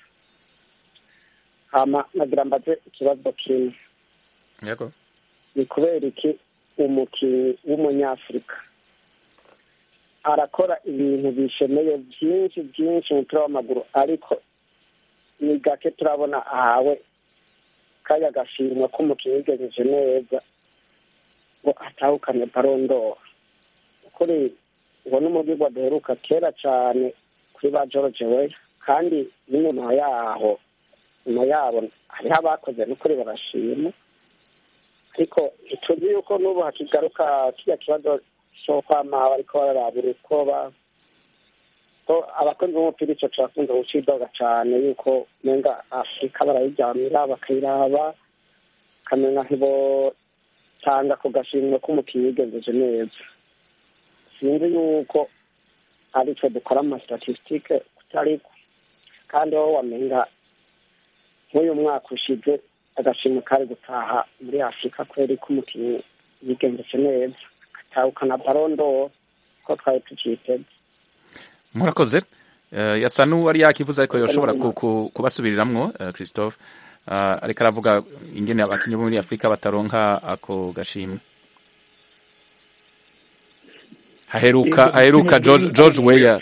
Hama nagira mbaze ikibazo kimwe. Yego. Ni kubera iki umukinnyi w'umunyafurika arakora ibintu bishemeye byinshi byinshi mu mupira w'amaguru, ariko ni gake turabona ahawe kaya gashimwa ko umukinnyi yigejeje neza ngo atahukane Ballon d'Or? Ukuri ngo n'umugirwa duheruka kera cyane kuri ba George Weah, kandi n'inyuma yaho nyuma yabo hariho abakoze n'ukuri barashima, ariko tuzi yuko n'ubu hakigaruka kiriya kibazo cyo kwama bariko bararabira uko ba abakunzi b'umupira icyo turakunze gucidoga cyane yuko nenga Afurika barayiryamira bakayiraba kamenya ntibotanga ku gashimwe k'umukinnyi yigejeje neza. Sinzi yuko ari cyo dukora amastatistike kutariko, kandi wowe wamenga nk'uyu mwaka ushize agashimwe kari gutaha muri Afurika kweri k'umukinnyi yigejeje neza atahukana Ballon d'Or ko twari tuciteze. Murakoze. Uh, yasa n'uwari yakivuze ariko yoshobora kubasubiriramwo uh, Christophe uh, ariko aravuga ingene abakinnyi bo muri Afurika bataronka ako gashimwe. Haheruka haheruka George George Weah.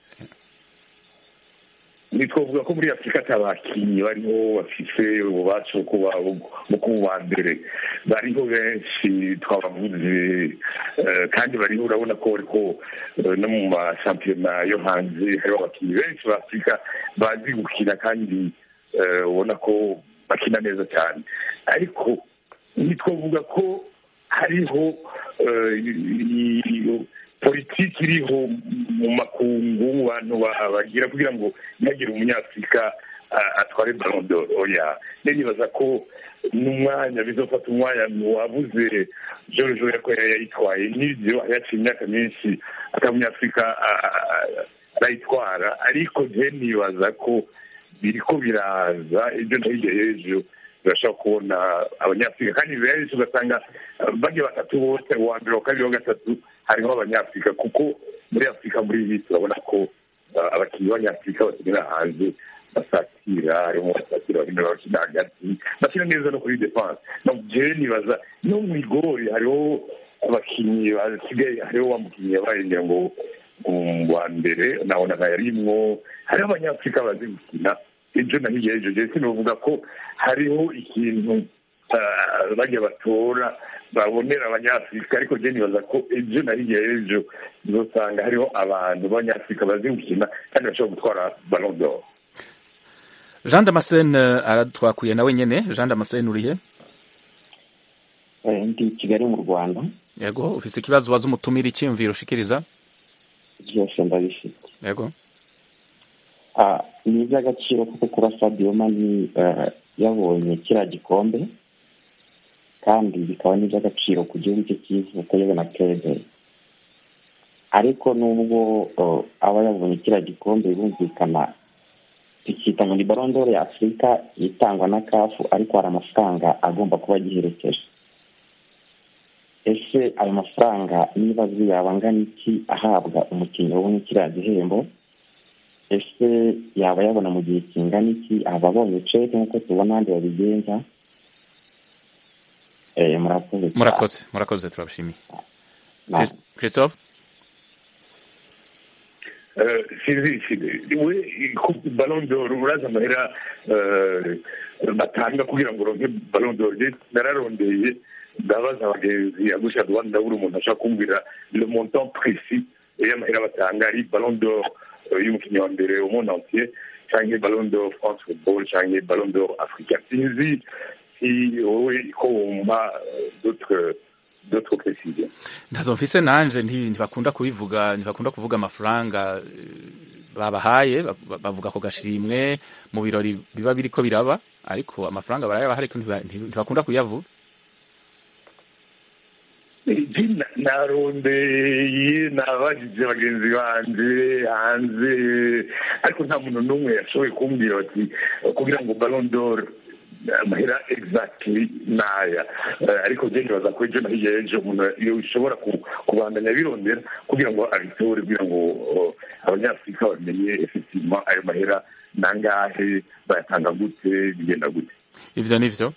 Nitwovuga ko muri Afurika atabakinnyi bariho bafise ububasha kuba mu kuba mbere, bariho benshi twabavuze, kandi bariho urabona ko ariko no mu mashampiyona yo hanze hariho abakinnyi benshi ba Afurika bazi gukina kandi ubona ko bakina neza cyane. Ariko nitwovuga ko hariho politiki iriho mu makungu mu bantu bagira kugira ngo ntihagire umunyafurika atware Ballon d'Or. Oya, nibaza ko n'umwanya bizofata umwanya wabuze George Weah ko yayitwaye n'ibyo yaciye imyaka myinshi akamunyafurika arayitwara, ariko je nibaza ko biriko biraza ibyo ntihige hejuru turashobora kubona abanyafurika kandi benshi ugasanga bage batatu bose uwa mbere wa kabiri wa gatatu hariho abanyafurika, kuko muri Afurika muri iyi turabona ko abakinnyi b'abanyafurika bakinira hanze basatira, harimo basatira bakina bakina hagati bakina neza no kuri defense. Donc je nibaza no mu igori hariho abakinnyi basigaye, hariho wa mukinnyi yabaye ngira ngo wa mbere nabona yarimwo, hariho abanyafurika bazi gukina ibyo nahiye ejo. Je sinovuga ko hariho ikintu bajya batora babonera abanyafurika, ariko je nibaza ko ibyo nahiye ejo uzosanga hariho abantu b'abanyafurika bazi gukina kandi bashobora gutwara Ballon d'Or. Jean Damascene aratwakuye nawe nyene. Jean Damascene urihe? Eh, ndi Kigali mu Rwanda. Yego, ufise ikibazo waza umutumira icyumviro ushikiriza? Byose ndabifite. Yego. Ah, ni iby'agaciro kuko kuba Sadio Mane uh, yabonye kiriya gikombe, kandi bikaba n'iby'agaciro ku gihugu cye cy'ivuko yewe na Kebe. Ariko nubwo uh, aba yabonye kiriya gikombe birumvikana ikitangwa ni Ballon d'Or ya Afurika itangwa na C A F, ariko hari amafaranga agomba kuba giherekeje. Ese ayo mafaranga niba ziyaba angana iki ahabwa umukinnyi wabonye kiriya gihembo? Ese yaba yabona mu gihe kingana iki? Ababonye ceke nk'uko tubona ahandi babigenza? Eh, murakoze murakoze murakoze turabishimiye. Christophe? sinzi we Ballon d'Or uraza amahera batanga kugira ngo uronke Ballon d'Or. Nararondeye ndabaza abagenzi agusha Rwanda ndabura umuntu ashaka kumbwira le montant précis y'amahera batanga ari Ballon d'Or y'umukinnyi wa mbere au monde entier, canke Ballon d'Or France Football, canke Ballon d'Or Africa. Sinzi si wowe ko wumva d'autres d'autres précisions. Ndazo mfise nanje ntibakunda kubivuga, ntibakunda kuvuga amafaranga babahaye, bavuga ko gashimwe mu birori biba biriko biraba, ariko amafaranga barayabaha ariko ntibakunda kuyavuga. Jina narondeye nabajije bagenzi banje hanze, ariko nta muntu n'umwe yashoboye kumbwira ati kugira ngo Ballon d'Or amahera exactly naya. Ariko je nibaza ko ejo nahiye ejo umuntu yoshobora kubandanya birondera kugira ngo abitore, kugira ngo abanyafurika bamenye effectivement ayo mahera nangahe, bayatanga gute, bigenda gute. Ivyo nivyo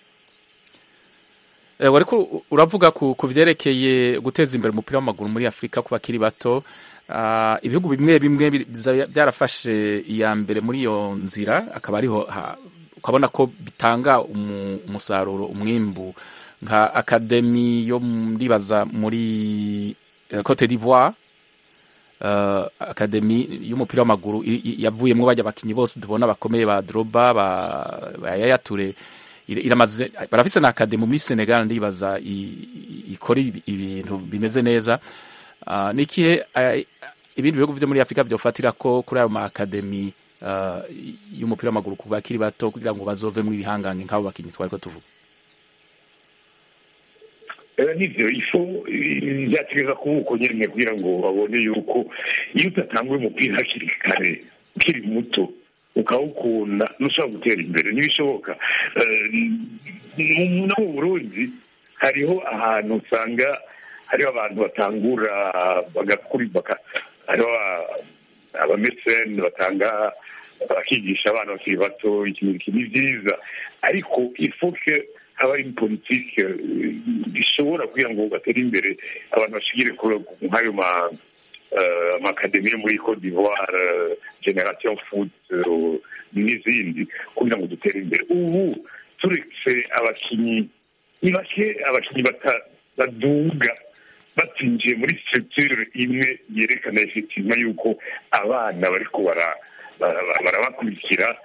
wariko uravuga ku vyerekeye guteza imbere umupira w'amaguru muri Afrika ku bakiri bato. Uh, ibihugu bimwe bimwe byarafashe iya mbere muri iyo nzira, akaba ariho ukabona ko bitanga umusaruro umwimbu, nka Academy yo ndibaza muri Cote d'Ivoire, uh, Academy y'umupira w'amaguru yavuyemwo bajya bakinyi bose tubona bakomeye ba Drogba ba Yaya Touré. Iramaze barafise na Academy muri Senegal ndibaza ikora ibintu bimeze neza. Uh, nikihe uh, ibindi bihugu byo muri Afrika byofatira ko kuri ayo ma Academy uh, y'umupira w'amaguru ku bakiri bato kugira ngo bazove mu bihangange nk'abo bakinyi twari ko tuvuga? Eh, nivyo ifo yategeza kubuko nyene kugira ngo babone yuko iyo utatangwe umupira hakiri kare ukiri muto ukawukunda nushobora gutera imbere ntibishoboka. No mu Burundi hariho ahantu usanga hariho abantu batangura bagakuri baka hariho abamesene batanga bakigisha abana bakiri bato ikintu kini vyiza, ariko ifoke haba ari politike bishobora kugira ngo batere imbere abantu bashigire nk'ayo ma amakademi muri Cote d'Ivoire, Generation Foot n'izindi, kugira ngo dutere imbere. Ubu turetse abakinyi ni bake abakinyi baduga batinjiye muri structure imwe yerekana effectivement yuko abana bariko barabakurikira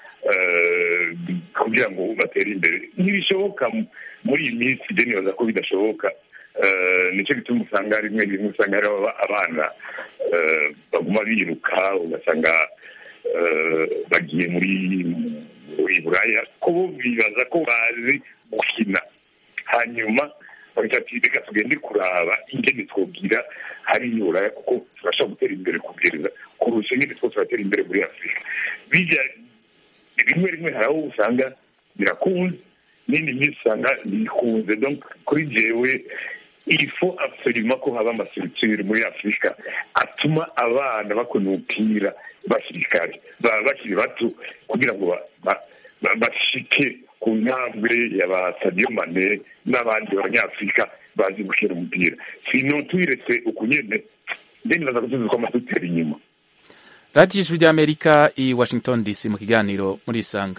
kugira ngo batere imbere. Ntibishoboka muri iyi minsi, je nibaza ko bidashoboka nicyo gituma usanga rimwe rimwe usanga hari abana baguma biruka ugasanga bagiye muri buraya ko bo bibaza ko bazi gukina hanyuma bagaca ati reka tugende kuraba ingene twobwira hari buraya kuko turashobora gutera imbere kubwiriza kurusha ingene twose turatera imbere muri afurika bijya rimwe rimwe hari aho usanga birakunze n'indi minsi usanga bikunze donc kuri jewe il faut absolument ko haba amastructure muri afurika atuma abana bakunda umupira bakiri kare baba bakiri bato kugira ngo bashike ku ntambwe y'aba Sadio Mane n'abandi banyafurika bazi gukina umupira sino twiretse ukunyene ndeni baza kutuza ko amasutera inyuma. radiyo ijwi ry'amerika i Washington D C mu kiganiro muri Isanga.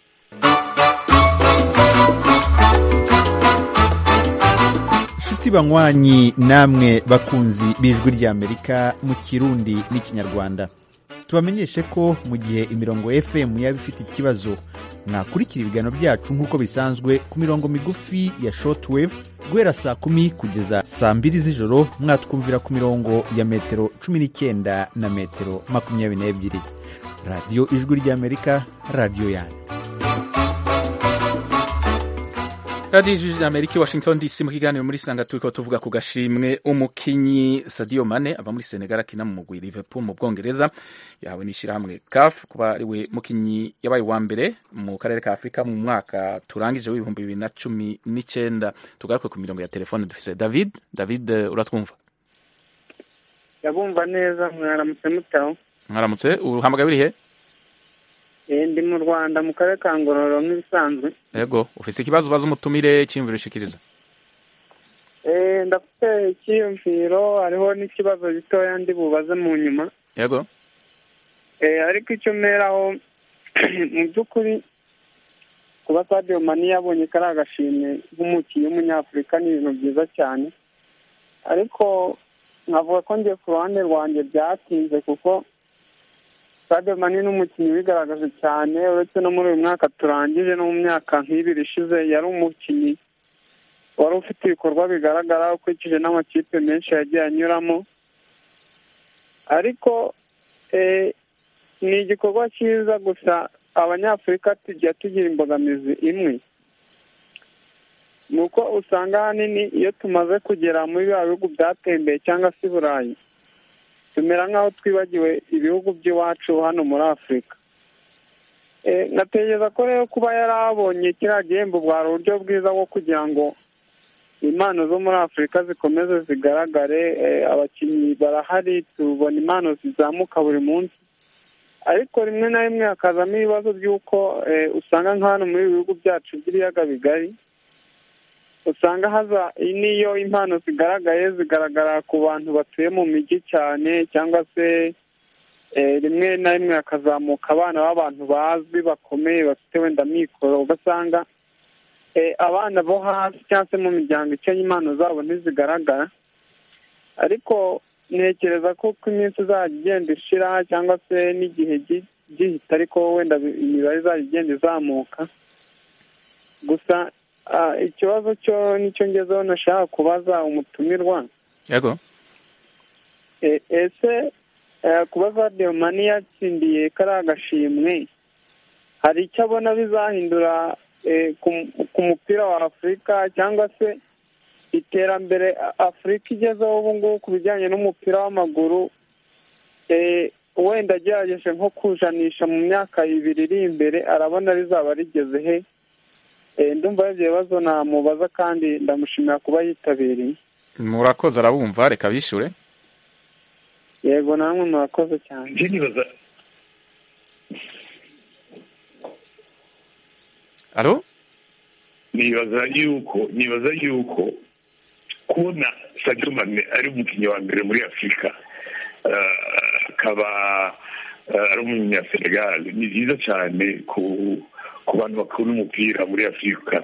Nshuti banywanyi namwe bakunzi b'ijwi ry'Amerika mu Kirundi n'Ikinyarwanda, tubamenyeshe ko mu gihe imirongo F M yaba ifite ikibazo mwakurikira ibiganiro byacu nk'uko bisanzwe ku mirongo migufi ya shortwave guhera saa kumi kugeza saa mbiri z'ijoro, mwatwumvira ku mirongo ya metero cumi n'icyenda na metero makumyabiri n'ebyiri. radiyo ijwi ry'Amerika, radiyo yanyu. radiyo ijwi ry'Amerika i Washington D C mu kiganiro muri Isanga turiko tuvuga ku gashimwe umukinyi Sadio Mane ava muri Senegal akina mu mugwi Liverpool mu Bwongereza yahawe n'ishirahamwe C A F kuba ariwe mukinyi yabaye wa mbere mu karere ka Afrika mu mwaka turangije w'ibihumbi bibiri na cumi n'icyenda. Tugaruke ku mirongo ya telefone dufise David. David, uratwumva? Ndabumva neza. Mwaramutse mutaho? Mwaramutse. Uhamagaye uri he? Ndi mu Rwanda mu karere ka Ngororero nk'ibisanzwe. Yego, ufise ikibazo baza umutumire cy'imviro shikiriza? Eh, ndafite icyiyumviro, hariho n'ikibazo gitoya ndi bubaze mu nyuma. Yego. Eh, ariko icyo meraho mu by'ukuri kuba Sadio Mane yabonye kari agashimwe nk'umukinnyi w'umunyafurika ni ibintu byiza cyane, ariko nkavuga ko ngiye ku ruhande rwanjye byatinze kuko Sadio Mane ni umukinnyi wigaragaje cyane, uretse no muri uyu mwaka turangije no mu myaka nk'ibiri ishize yari umukinnyi wari ufite ibikorwa bigaragara ukurikije n'amakipe menshi yagiye anyuramo, ariko ni igikorwa cyiza gusa abanyafurika tujya tugira imbogamizi imwe, ni uko usanga ahanini iyo tumaze kugera muri bya bihugu byatembeye cyangwa se i Burayi tumera nk'aho twibagiwe ibihugu by'iwacu hano muri Afurika. Natekereza ko rero kuba yarabonye kiriya gihembo bwari uburyo bwiza bwo kugira ngo impano zo muri Afurika zikomeze zigaragare. Abakinnyi barahari, tubona impano zizamuka buri munsi, ariko rimwe na rimwe hakazamo ibibazo by'uko usanga nka hano muri bihugu byacu by'ibiyaga bigari usanga haza n'iyo impano zigaragaye zigaragara ku bantu batuye mu mijyi cyane, cyangwa se rimwe na rimwe hakazamuka abana b'abantu bazwi bakomeye bafite wenda mikoro, ugasanga abana bo hasi cyangwa se mu miryango ikennye impano zabo ntizigaragara. Ariko ntekereza ko uko iminsi izajya igenda ishira cyangwa se n'igihe gihita, ariko wenda imibare izajya igenda izamuka. Gusa ikibazo cyo nicyo ngezeho nashaka kubaza umutumirwa. Yego. Ese kuba Sadio Mane yatsindiye kariya gashimwe hari icyo abona bizahindura ku mupira wa Afurika, cyangwa se iterambere Afurika igezeho ubu ngubu ku bijyanye n'umupira w'amaguru wenda agerageje nko kujanisha mu myaka ibiri iri imbere arabona rizaba rigeze he? Ndumva ibyo bibazo namubaza kandi ndamushimira kuba yitabiriye. Murakoze, arabumva, reka bishure. Yego, namwe murakoze cyane. Alo? Nibaza yuko nibaza yuko kubona Sadio Mane ari umukinnyi wa mbere muri Afurika akaba ari umunyasenegal ni byiza cyane ku ku bantu bakunda umupira muri Afurika.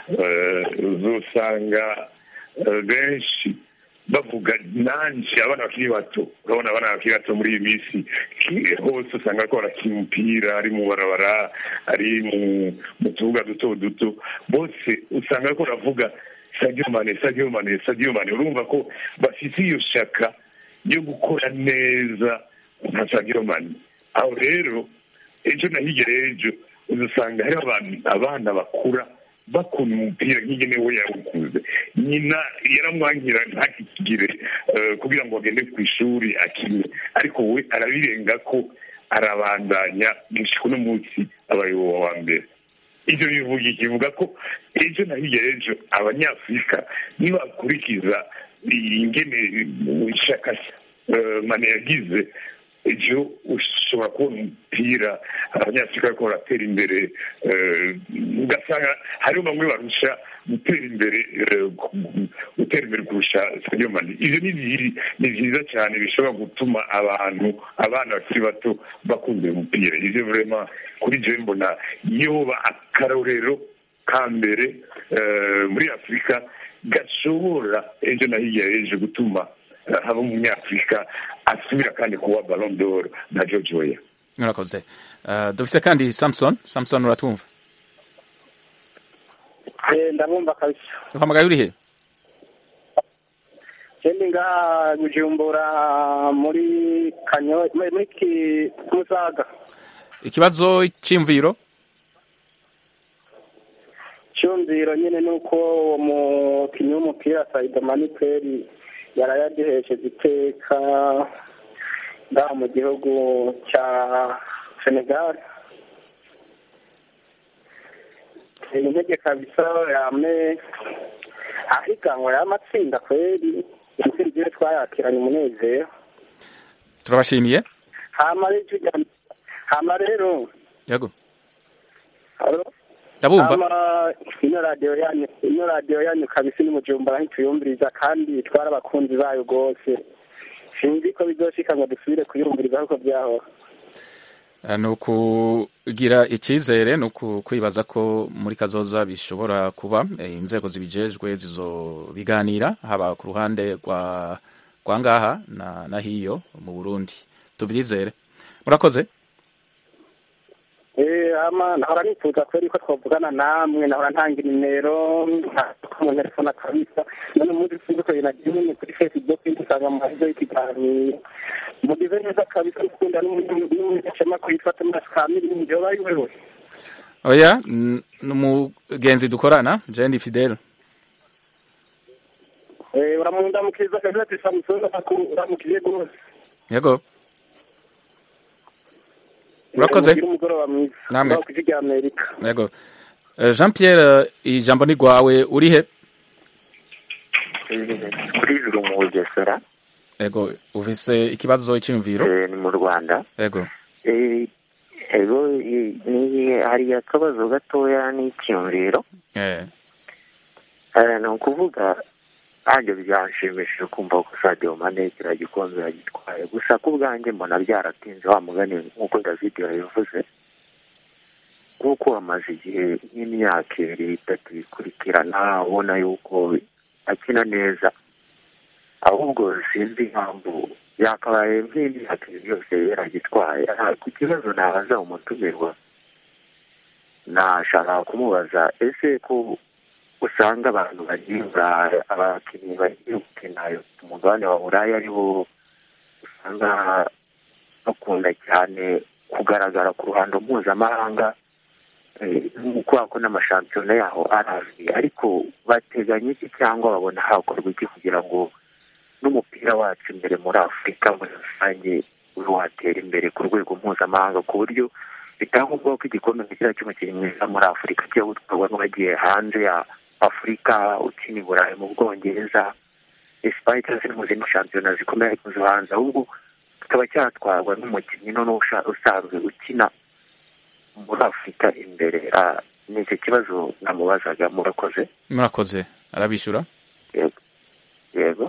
Uzosanga benshi bavuga nanjye abana bakiri bato, urabona abana bakiri bato muri iyi minsi hose usanga ko barakina umupira, ari mu barabara, ari mu tubuga duto duto, bose usanga ko baravuga Sadio Mane Sadio Mane Sadio Mane urumva ko bafite iyo shaka yo gukora neza nka Sadio Mane. Aho rero ejo na hirya ejo uzasanga hari abantu abana bakura bakunda umupira nk'ingene we yawukuze, nyina yaramwankira ntakigire kugira ngo agende ku ishuri akine, ariko we arabirenga ko arabandanya gushika uno munsi abayobozi wa mbere. Ivyo bivuga ikivuga ko ejo na hirya ejo abanyafurika nibakurikiza ingene ishaka Mane yagize, ejo ushobora kubona umupira abanyafurika bariko baratera imbere, ugasanga hariho bamwe barusha gutera imbere gutera imbere kurusha Sadio Mane. Ivyo ni vyiza cyane, bishobora gutuma abantu abana bakiri bato bakunda umupira. Ivyo vraiment kuri je mbona yoba akarorero ka mbere muri Afurika gashobora ejo na hirya ejo gutuma haba umunyafurika asubira kandi kuba Ballon d'Or na George Weah. Murakoze. Dufise kandi Samson. Samson uratumva? Eh, ndabumva kabisa. Uhamagaye uri he? Jendi nga Bujumbura muri Kanyo muri Musaga. Ikibazo cy'imviro? Cyumviro nyene nuko mu kinyo umupira Sadio Mane kweri yarayadeheshe iteka ngaha mu gihugu cya Senegal. Intege kabisa yame ahiganwa y'amatsinda kweri intsinzi twayakiranye umunezero. Turabashimiye. Hama rero hama rero yego Halo ndabumva. Hama ino radio yanyu ino radio yanyu kabisa ni Mujumbura ntituyumviriza kandi twara abakunzi bayo gose. Sinzi ko bizoshika ngo dusubire kuyumviriza uko byahora. ni ukugira icyizere, ni ukwibaza ko muri kazoza bishobora kuba inzego zibijejwe zizobiganira haba ku ruhande rwa rwa ngaha na, na hiyo mu Burundi. Tubyizere. Murakoze. Eh ama nahora nifuza kweri ko twavugana namwe, nahora ntanga nimero mu telefone kabisa, none muri sinzi ko yinagiye kuri Facebook insanga mu hizo ikiganiro mugize neza kabisa, ukunda n'umunyeshema kwifata mu kamiri n'ibyo bayiwewe. Oya n'umugenzi dukorana Jendi Fidel. Eh uramunda mukiza kabisa tisamusonga akura mukiye gose. Yego. Murakoze. Namwe. Yego. Jean Pierre, ijambo ni gwawe, uri he? Kuri juru mu Bugesera. Yego, ufise ikibazo cy'imviro? Eh ni mu Rwanda. Yego. Eh ego ni hari akabazo gatoya n'icyumviro. Eh. Eh no kuvuga anje byanshimishije kumva ko Sadio Mane kiragikombe yagitwaye, gusa ku bwanjye mbona byaratinze wa mugani nk'uko David yabivuze, kuko amaze igihe nk'imyaka ibiri itatu ikurikirana ubona yuko akina neza, ahubwo sinzi impamvu yakabaye nk'imyaka ibiri yose yaragitwaye. Ku kibazo nabaza umutumirwa, nashaka kumubaza ese ko usanga abantu bagiye abakinnyi bagiye gukina ku mugabane wa Buraya aribo usanga bakunda cyane kugaragara ku ruhando mpuzamahanga, kubera ko n'amashampiyona yaho arazwi, ariko bateganya iki cyangwa babona hakorwa iki kugira ngo n'umupira wacu imbere muri Afurika muri rusange watera imbere ku rwego mpuzamahanga, ku buryo bitanga ubwoko igikombe kiriya cy'umukinnyi mwiza muri Afurika cyo gutwarwa n'uwagiye hanze ya Afurika, ukina i Burayi mu Bwongereza, Espagne cyangwa se mu zindi shampiyona zikomeye ariko zo hanze, ahubwo kikaba cyatwarwa n'umukinnyi none usanzwe ukina muri Afurika imbere. Ni icyo kibazo namubazaga. Murakoze. Murakoze. Arabishyura? Yego. Yego.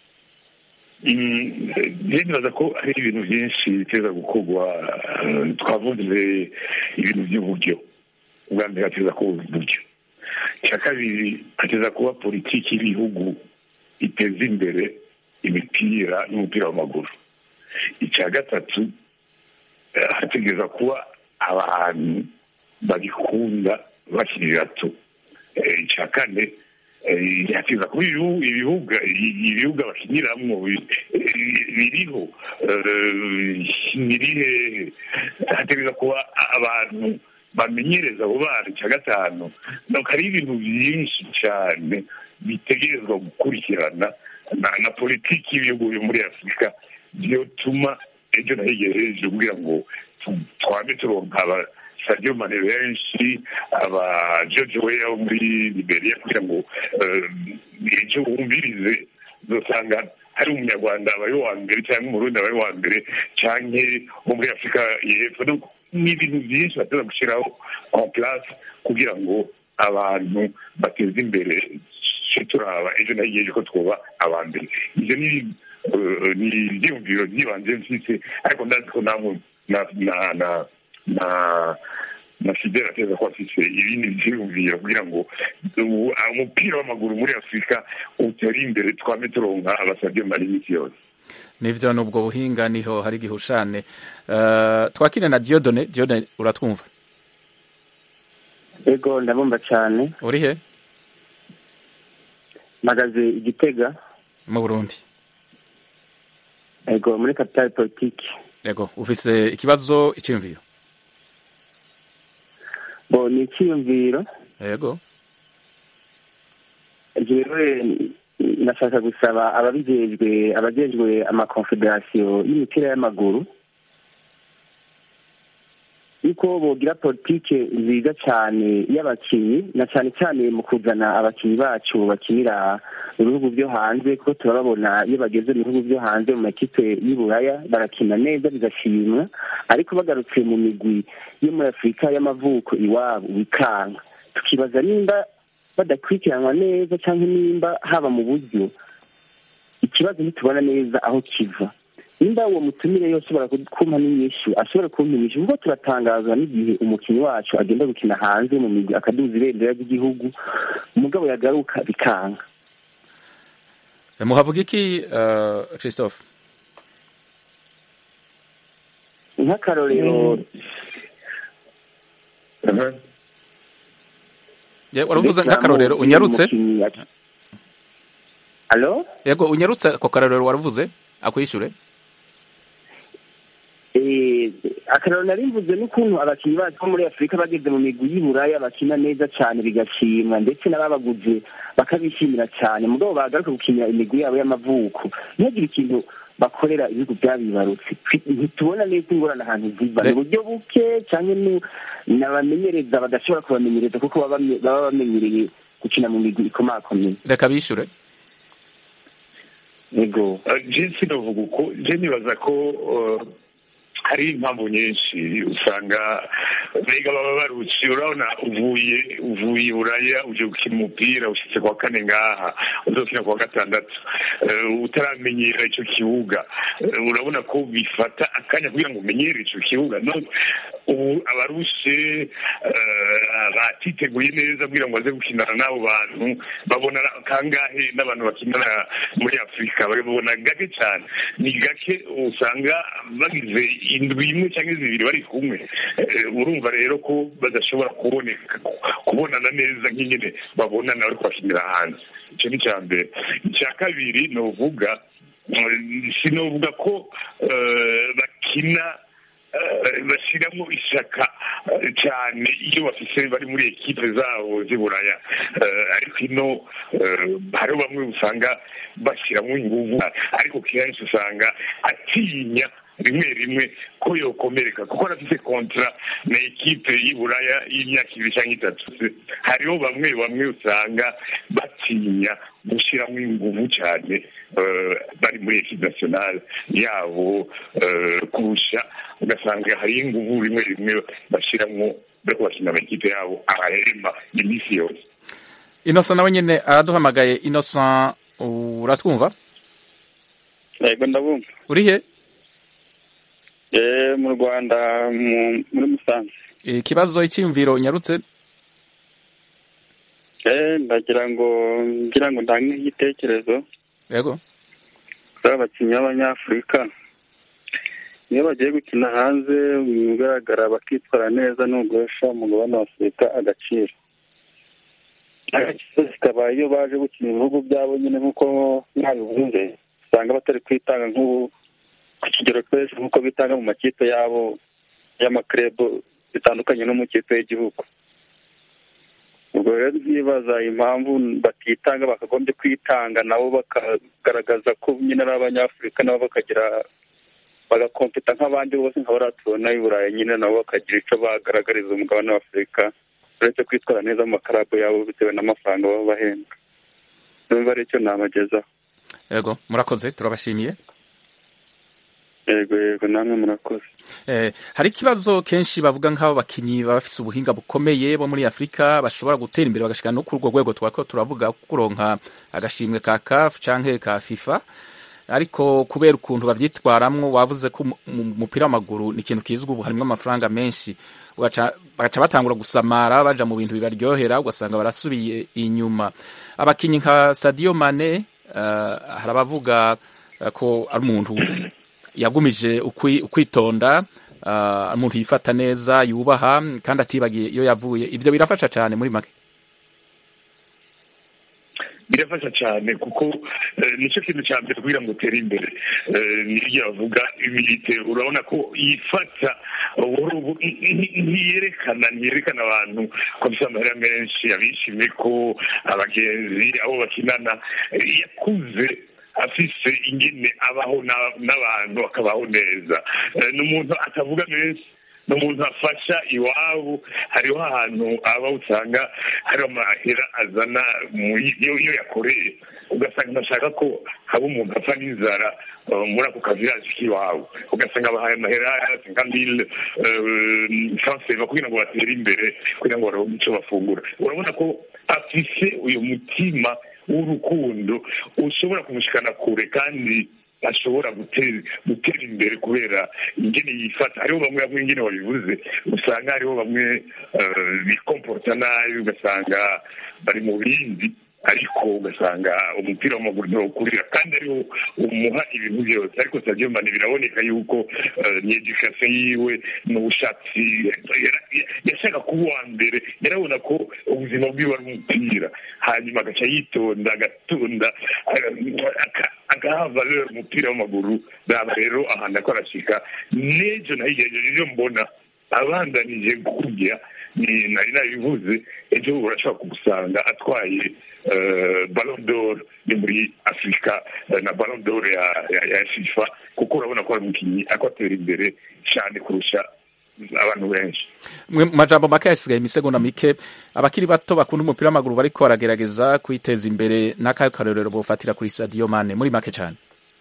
Nibaza ko hari ibintu byinshi biteza gukorwa. Twavuze ibintu by'uburyo, ubwa mbere hateza kuba uburyo, icya kabiri hateza kuba politiki y'ibihugu iteza imbere imipira n'umupira w'amaguru, icya gatatu hategeza kuba abantu babikunda bakiri bato, icya kane yateza kuba ibibuga ibibuga bakiniramwo biriho birihe hategeza kuba abantu bamenyereza abo bana icya gatanu nuko ari ibintu byinshi cyane bitegerezwa gukurikirana na politiki y'ibihugu byo muri afurika byotuma ejo na hirya hejuru kugira ngo twame turonka aba Sadio Mane benshi aba George Weah wo muri Liberia kugira ngo ejo wumvirize uzosanga hari umunyarwanda abaye wa mbere cyangwa umurundi abaye wa mbere cyangwa wo muri afurika y'epfo ni ibintu byinshi bateza gushyiraho en place kugira ngo abantu bateze imbere turaba ejo na hirya ko twuba aba mbere ibyo ni ni ibyiyumviro by'ibanze mfite ariko ndazi ko namwe na na na na na Fidel ateza ko afite ibindi byiyumviro kugira ngo umupira w'amaguru muri afurika utari imbere twame turonka abasabye mariniki yose nivyo nubwo buhinga niho hari gihushane uh, twakire na Diodone Diodone uratwumva ego ndabumva cyane uri he magaze Igitega mu Burundi ego muri capital politique ego ufise ikibazo icyumviro bo ni icyumviro ego jewe nashaka gusaba ababijejwe abajejwe amakonfederasiyo y'imipira y'amaguru yuko bogira politike nziza cyane y'abakinnyi na cyane cyane mu kuzana abakinnyi bacu bakinira mu bihugu byo hanze kuko turababona iyo bageze mu bihugu byo hanze mu makipe y'Iburaya barakina neza bigashimwa ariko bagarutse mu migwi yo muri Afurika y'amavuko iwabo bikanga tukibaza nimba badakurikiranwa neza cyangwa nimba haba mu buryo ikibazo ntitubona neza aho kiva nimba uwo mutumire yose ashobora kumpa n'inyishu ashobora kumpa inyishu kuko turatangazwa n'igihe umukinnyi wacu agenda gukina hanze mu migwi akaduza ibendera ry'igihugu umugabo yagaruka bikanga muhavuga iki uh, Christophe nk'akarorero waravuze nk'akarorero unyarutse alo yego unyarutse ako karorero waravuze akwishyure akararo nari mvuze n'ukuntu abakinnyi bacu bo muri afurika bageze mu migwi y'Iburaya bakina neza cyane bigashimwa ndetse n'ababaguze bakabishimira cyane mugabo bagaruka gukinira imigwi yabo y'amavuko ntihagire ikintu bakorera ibihugu byabibarutse ntitubona neza ingorane ahantu ziva mu buryo buke cyangwa n'abamenyereza badashobora kubamenyereza kuko baba bamenyereye gukina mu migwi ikomakomeye reka bishyure yego jensi navuga uko je nibaza ko hari impamvu nyinshi usanga mbega baba baruciye urabona uvuye uvuye Buraya uje gukina umupira ushyitse kwa kane ngaha uzokina kwa gatandatu utaramenyera icyo kibuga urabona ko bifata akanya kugira ngo umenyere icyo kibuga ubu abarushe batiteguye neza kugira ngo baze gukinana n'abo bantu babona kangahe n'abantu bakinana muri Afurika babona gake cyane ni gake usanga bagize indwi imwe cyangwa zibiri bari kumwe urumva rero ko badashobora kuboneka kubonana neza nk'ingene babonana bari kubakinira hanze icyo ni icya mbere icya kabiri ni uvuga sinovuga ko bakina bashyiramo ishyaka cyane iyo bafise bari muri ekipe zabo z'Iburaya ariko ino hariho bamwe usanga bashyiramo ingufu ariko kenshi usanga atinya rimwe rimwe ko yokomereka kuko arafite kontra na ekipe y'Iburaya y'imyaka ibiri cyangwa itatu hariho bamwe bamwe usanga batinya gushyiramo ingufu cyane bari muri ekipe nationale yabo kurusha ugasanga hari ingufu rimwe rimwe bashyiramo bari kubakina amakipe yabo arahema iminsi yose. Innocent nawe nyine araduhamagaye. Innocent uratwumva? Yego ndabumva. Uri he? Eh mu Rwanda muri Musanze. Ikibazo icyumviro nyarutse? Eh ndagira ngo ngira ngo ndange igitekerezo. Yego. Abakinnyi b'Abanyafurika iyo bagiye gukina hanze bigaragara bakitwara neza n'ugosha umugabane wa Afurika agaciro. ikibazo kikaba iyo baje gukina ibihugu byabo nyine nk'uko mwabivuze usanga batari kwitanga nk'ubu ku kigero twese nk'uko bitanga mu makipe yabo y'amakrebo bitandukanye no mu kipe y'igihugu. ubwo rero nzibaza impamvu batitanga bakagombye kwitanga nabo bakagaragaza ko nyine ari abanyafurika nabo bakagira bagakompeta nk'abandi bose nka bariya tubona i Burayi nyine nabo bakagira icyo bagaragariza umugabane wa Afurika uretse kwitwara neza mu makarabo yabo bitewe n'amafaranga baba bahembwa. numva ari cyo nabagezaho. Yego murakoze turabashimiye. Yego yego namwe murakoze. Eh, hari ikibazo kenshi bavuga nk'abo bakinyi baba bafise ubuhinga bukomeye bo muri Afrika bashobora gutera imbere bagashika no ku rwo rwego twako turavuga kuronka agashimwe ka C A F canke ka FIFA, ariko kubera ukuntu bavyitwaramwo wavuze ko umupira w'amaguru ni ikintu kizwi ubu harimwo amafaranga menshi bagaca batangura gusamara baja mu bintu bibaryohera ugasanga barasubiye inyuma. Abakinyi nka Sadio Mane uh, harabavuga uh, ko ari umuntu yagumije ukwitonda, uh, umuntu yifata neza yubaha kandi atibagiye iyo yavuye. Ivyo birafasha cyane muri make. birafasha cyane kuko nicyo kintu cya mbere kugira ngo utere imbere. Niyo yavuga imilite urabona ko yifata ntiyerekana ntiyerekana abantu ko bisa amahera menshi abishime ko abagenzi abo bakinana yakuze afise ingene abaho n'abantu akabaho neza. Ni umuntu atavuga menshi, ni umuntu afasha iwabo. Hariho ahantu aba usanga hari amahera azana iyo yakoreye ugasanga ntashaka ko haba umuntu apfa n'inzara muri ako kaviyaje k'iwabo, ugasanga abahaye amahera nka mille francais kugira ngo batere imbere kugira ngo baronke icyo bafungura. Urabona ko afise uyu mutima w'urukundo ushobora kumushikana kure kandi ashobora gutera gutera imbere kubera ingene yifata. Hariho bamwe bamwe ingene wabivuze usanga hariho bamwe bikomporta nabi ugasanga bari mu bindi, ariko ugasanga umupira w'amaguru ntiwukurira kandi ariho umuha ibintu byose. Ariko Sadio Mane biraboneka yuko ni education yiwe n'ubushatsi yashaka kuba uwa mbere, yarabona ko ubuzima bwiwe ari umupira hanyuma agaca yitonda agatunda agaha valeur umupira w'amaguru. Raba rero ahantu ako arashika n'ejo nahigejeje ibyo mbona abandanije kurya ni nari nabivuze ejo urashobora kugusanga atwaye Ballon d'Or ni muri Afrika na Ballon d'Or ya, ya, ya FIFA kuko urabona ko ari umukinyi akwatera imbere cyane kurusha abantu benshi. Majambo make yasigaye imisegonda mike, abakiri bato bakunda umupira w'amaguru bariko baragerageza kwiteza imbere n'akahe karorero bofatira kuri Sadio Mane muri make cyane?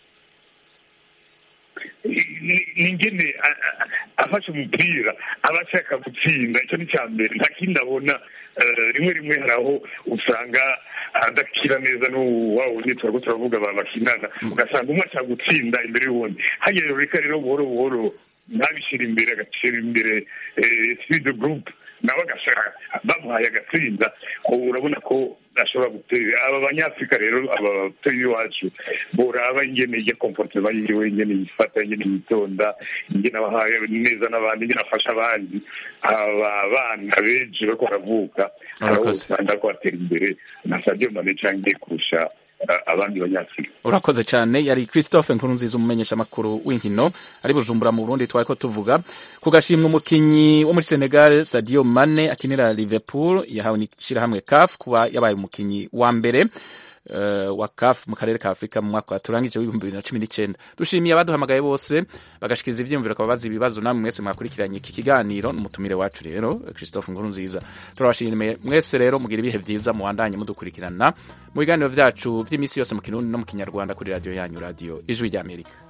Ningene afashe umupira abashaka gutsinda, icyo ni cya mbere. Nta kindi abona. Rimwe rimwe hari aho usanga adakira neza n'uwawe nitwa ko turavuga bakinana ugasanga umwe ashaka gutsinda imbere y'uwundi. Hanyuma reka rero buhoro buhoro ntabishyira imbere agashyira imbere speed group nawe agashaka bamuhaye agatsinda. Urabona ko ashobora gutera aba banyafurika rero aba batoyi iwacu boraba ingene ya comportement yiwe ingene yifata ingene yitonda ingene abahaye neza n'abandi ingene afasha abandi. Aba bana benshi bako baravuka aho usanga ko atera imbere na Sadio Mane cyangwa kurusha abandi banyafurika. Urakoze cyane. Yari Christophe Nkurunziza umumenyesha makuru w'inkino ari Bujumbura mu Burundi. Twari ko tuvuga ku gashimwe umukinyi wo muri Senegal Sadio Mane akinira Liverpool yahawe n'ishira hamwe C A F kuba yabaye umukinyi wa mbere uh, wa C A F mu karere ka Afrika mu mwaka turangije w'ibihumbi bibiri na cumi n'icyenda. Dushimiye abaduhamagaye bose bagashikiza ivyumviro akababaza ibibazo, namwe mwese mwakurikiranye iki kiganiro n'umutumire wacu rero Christophe Nkurunziza. Turabashimiye mwese rero mugira ibihe byiza muwandanye mudukurikirana mu biganiro vyacu vy'imisi yose mu Kirundi no mu Kinyarwanda kuri radio yanyu Radio Ijwi ry'Amerika.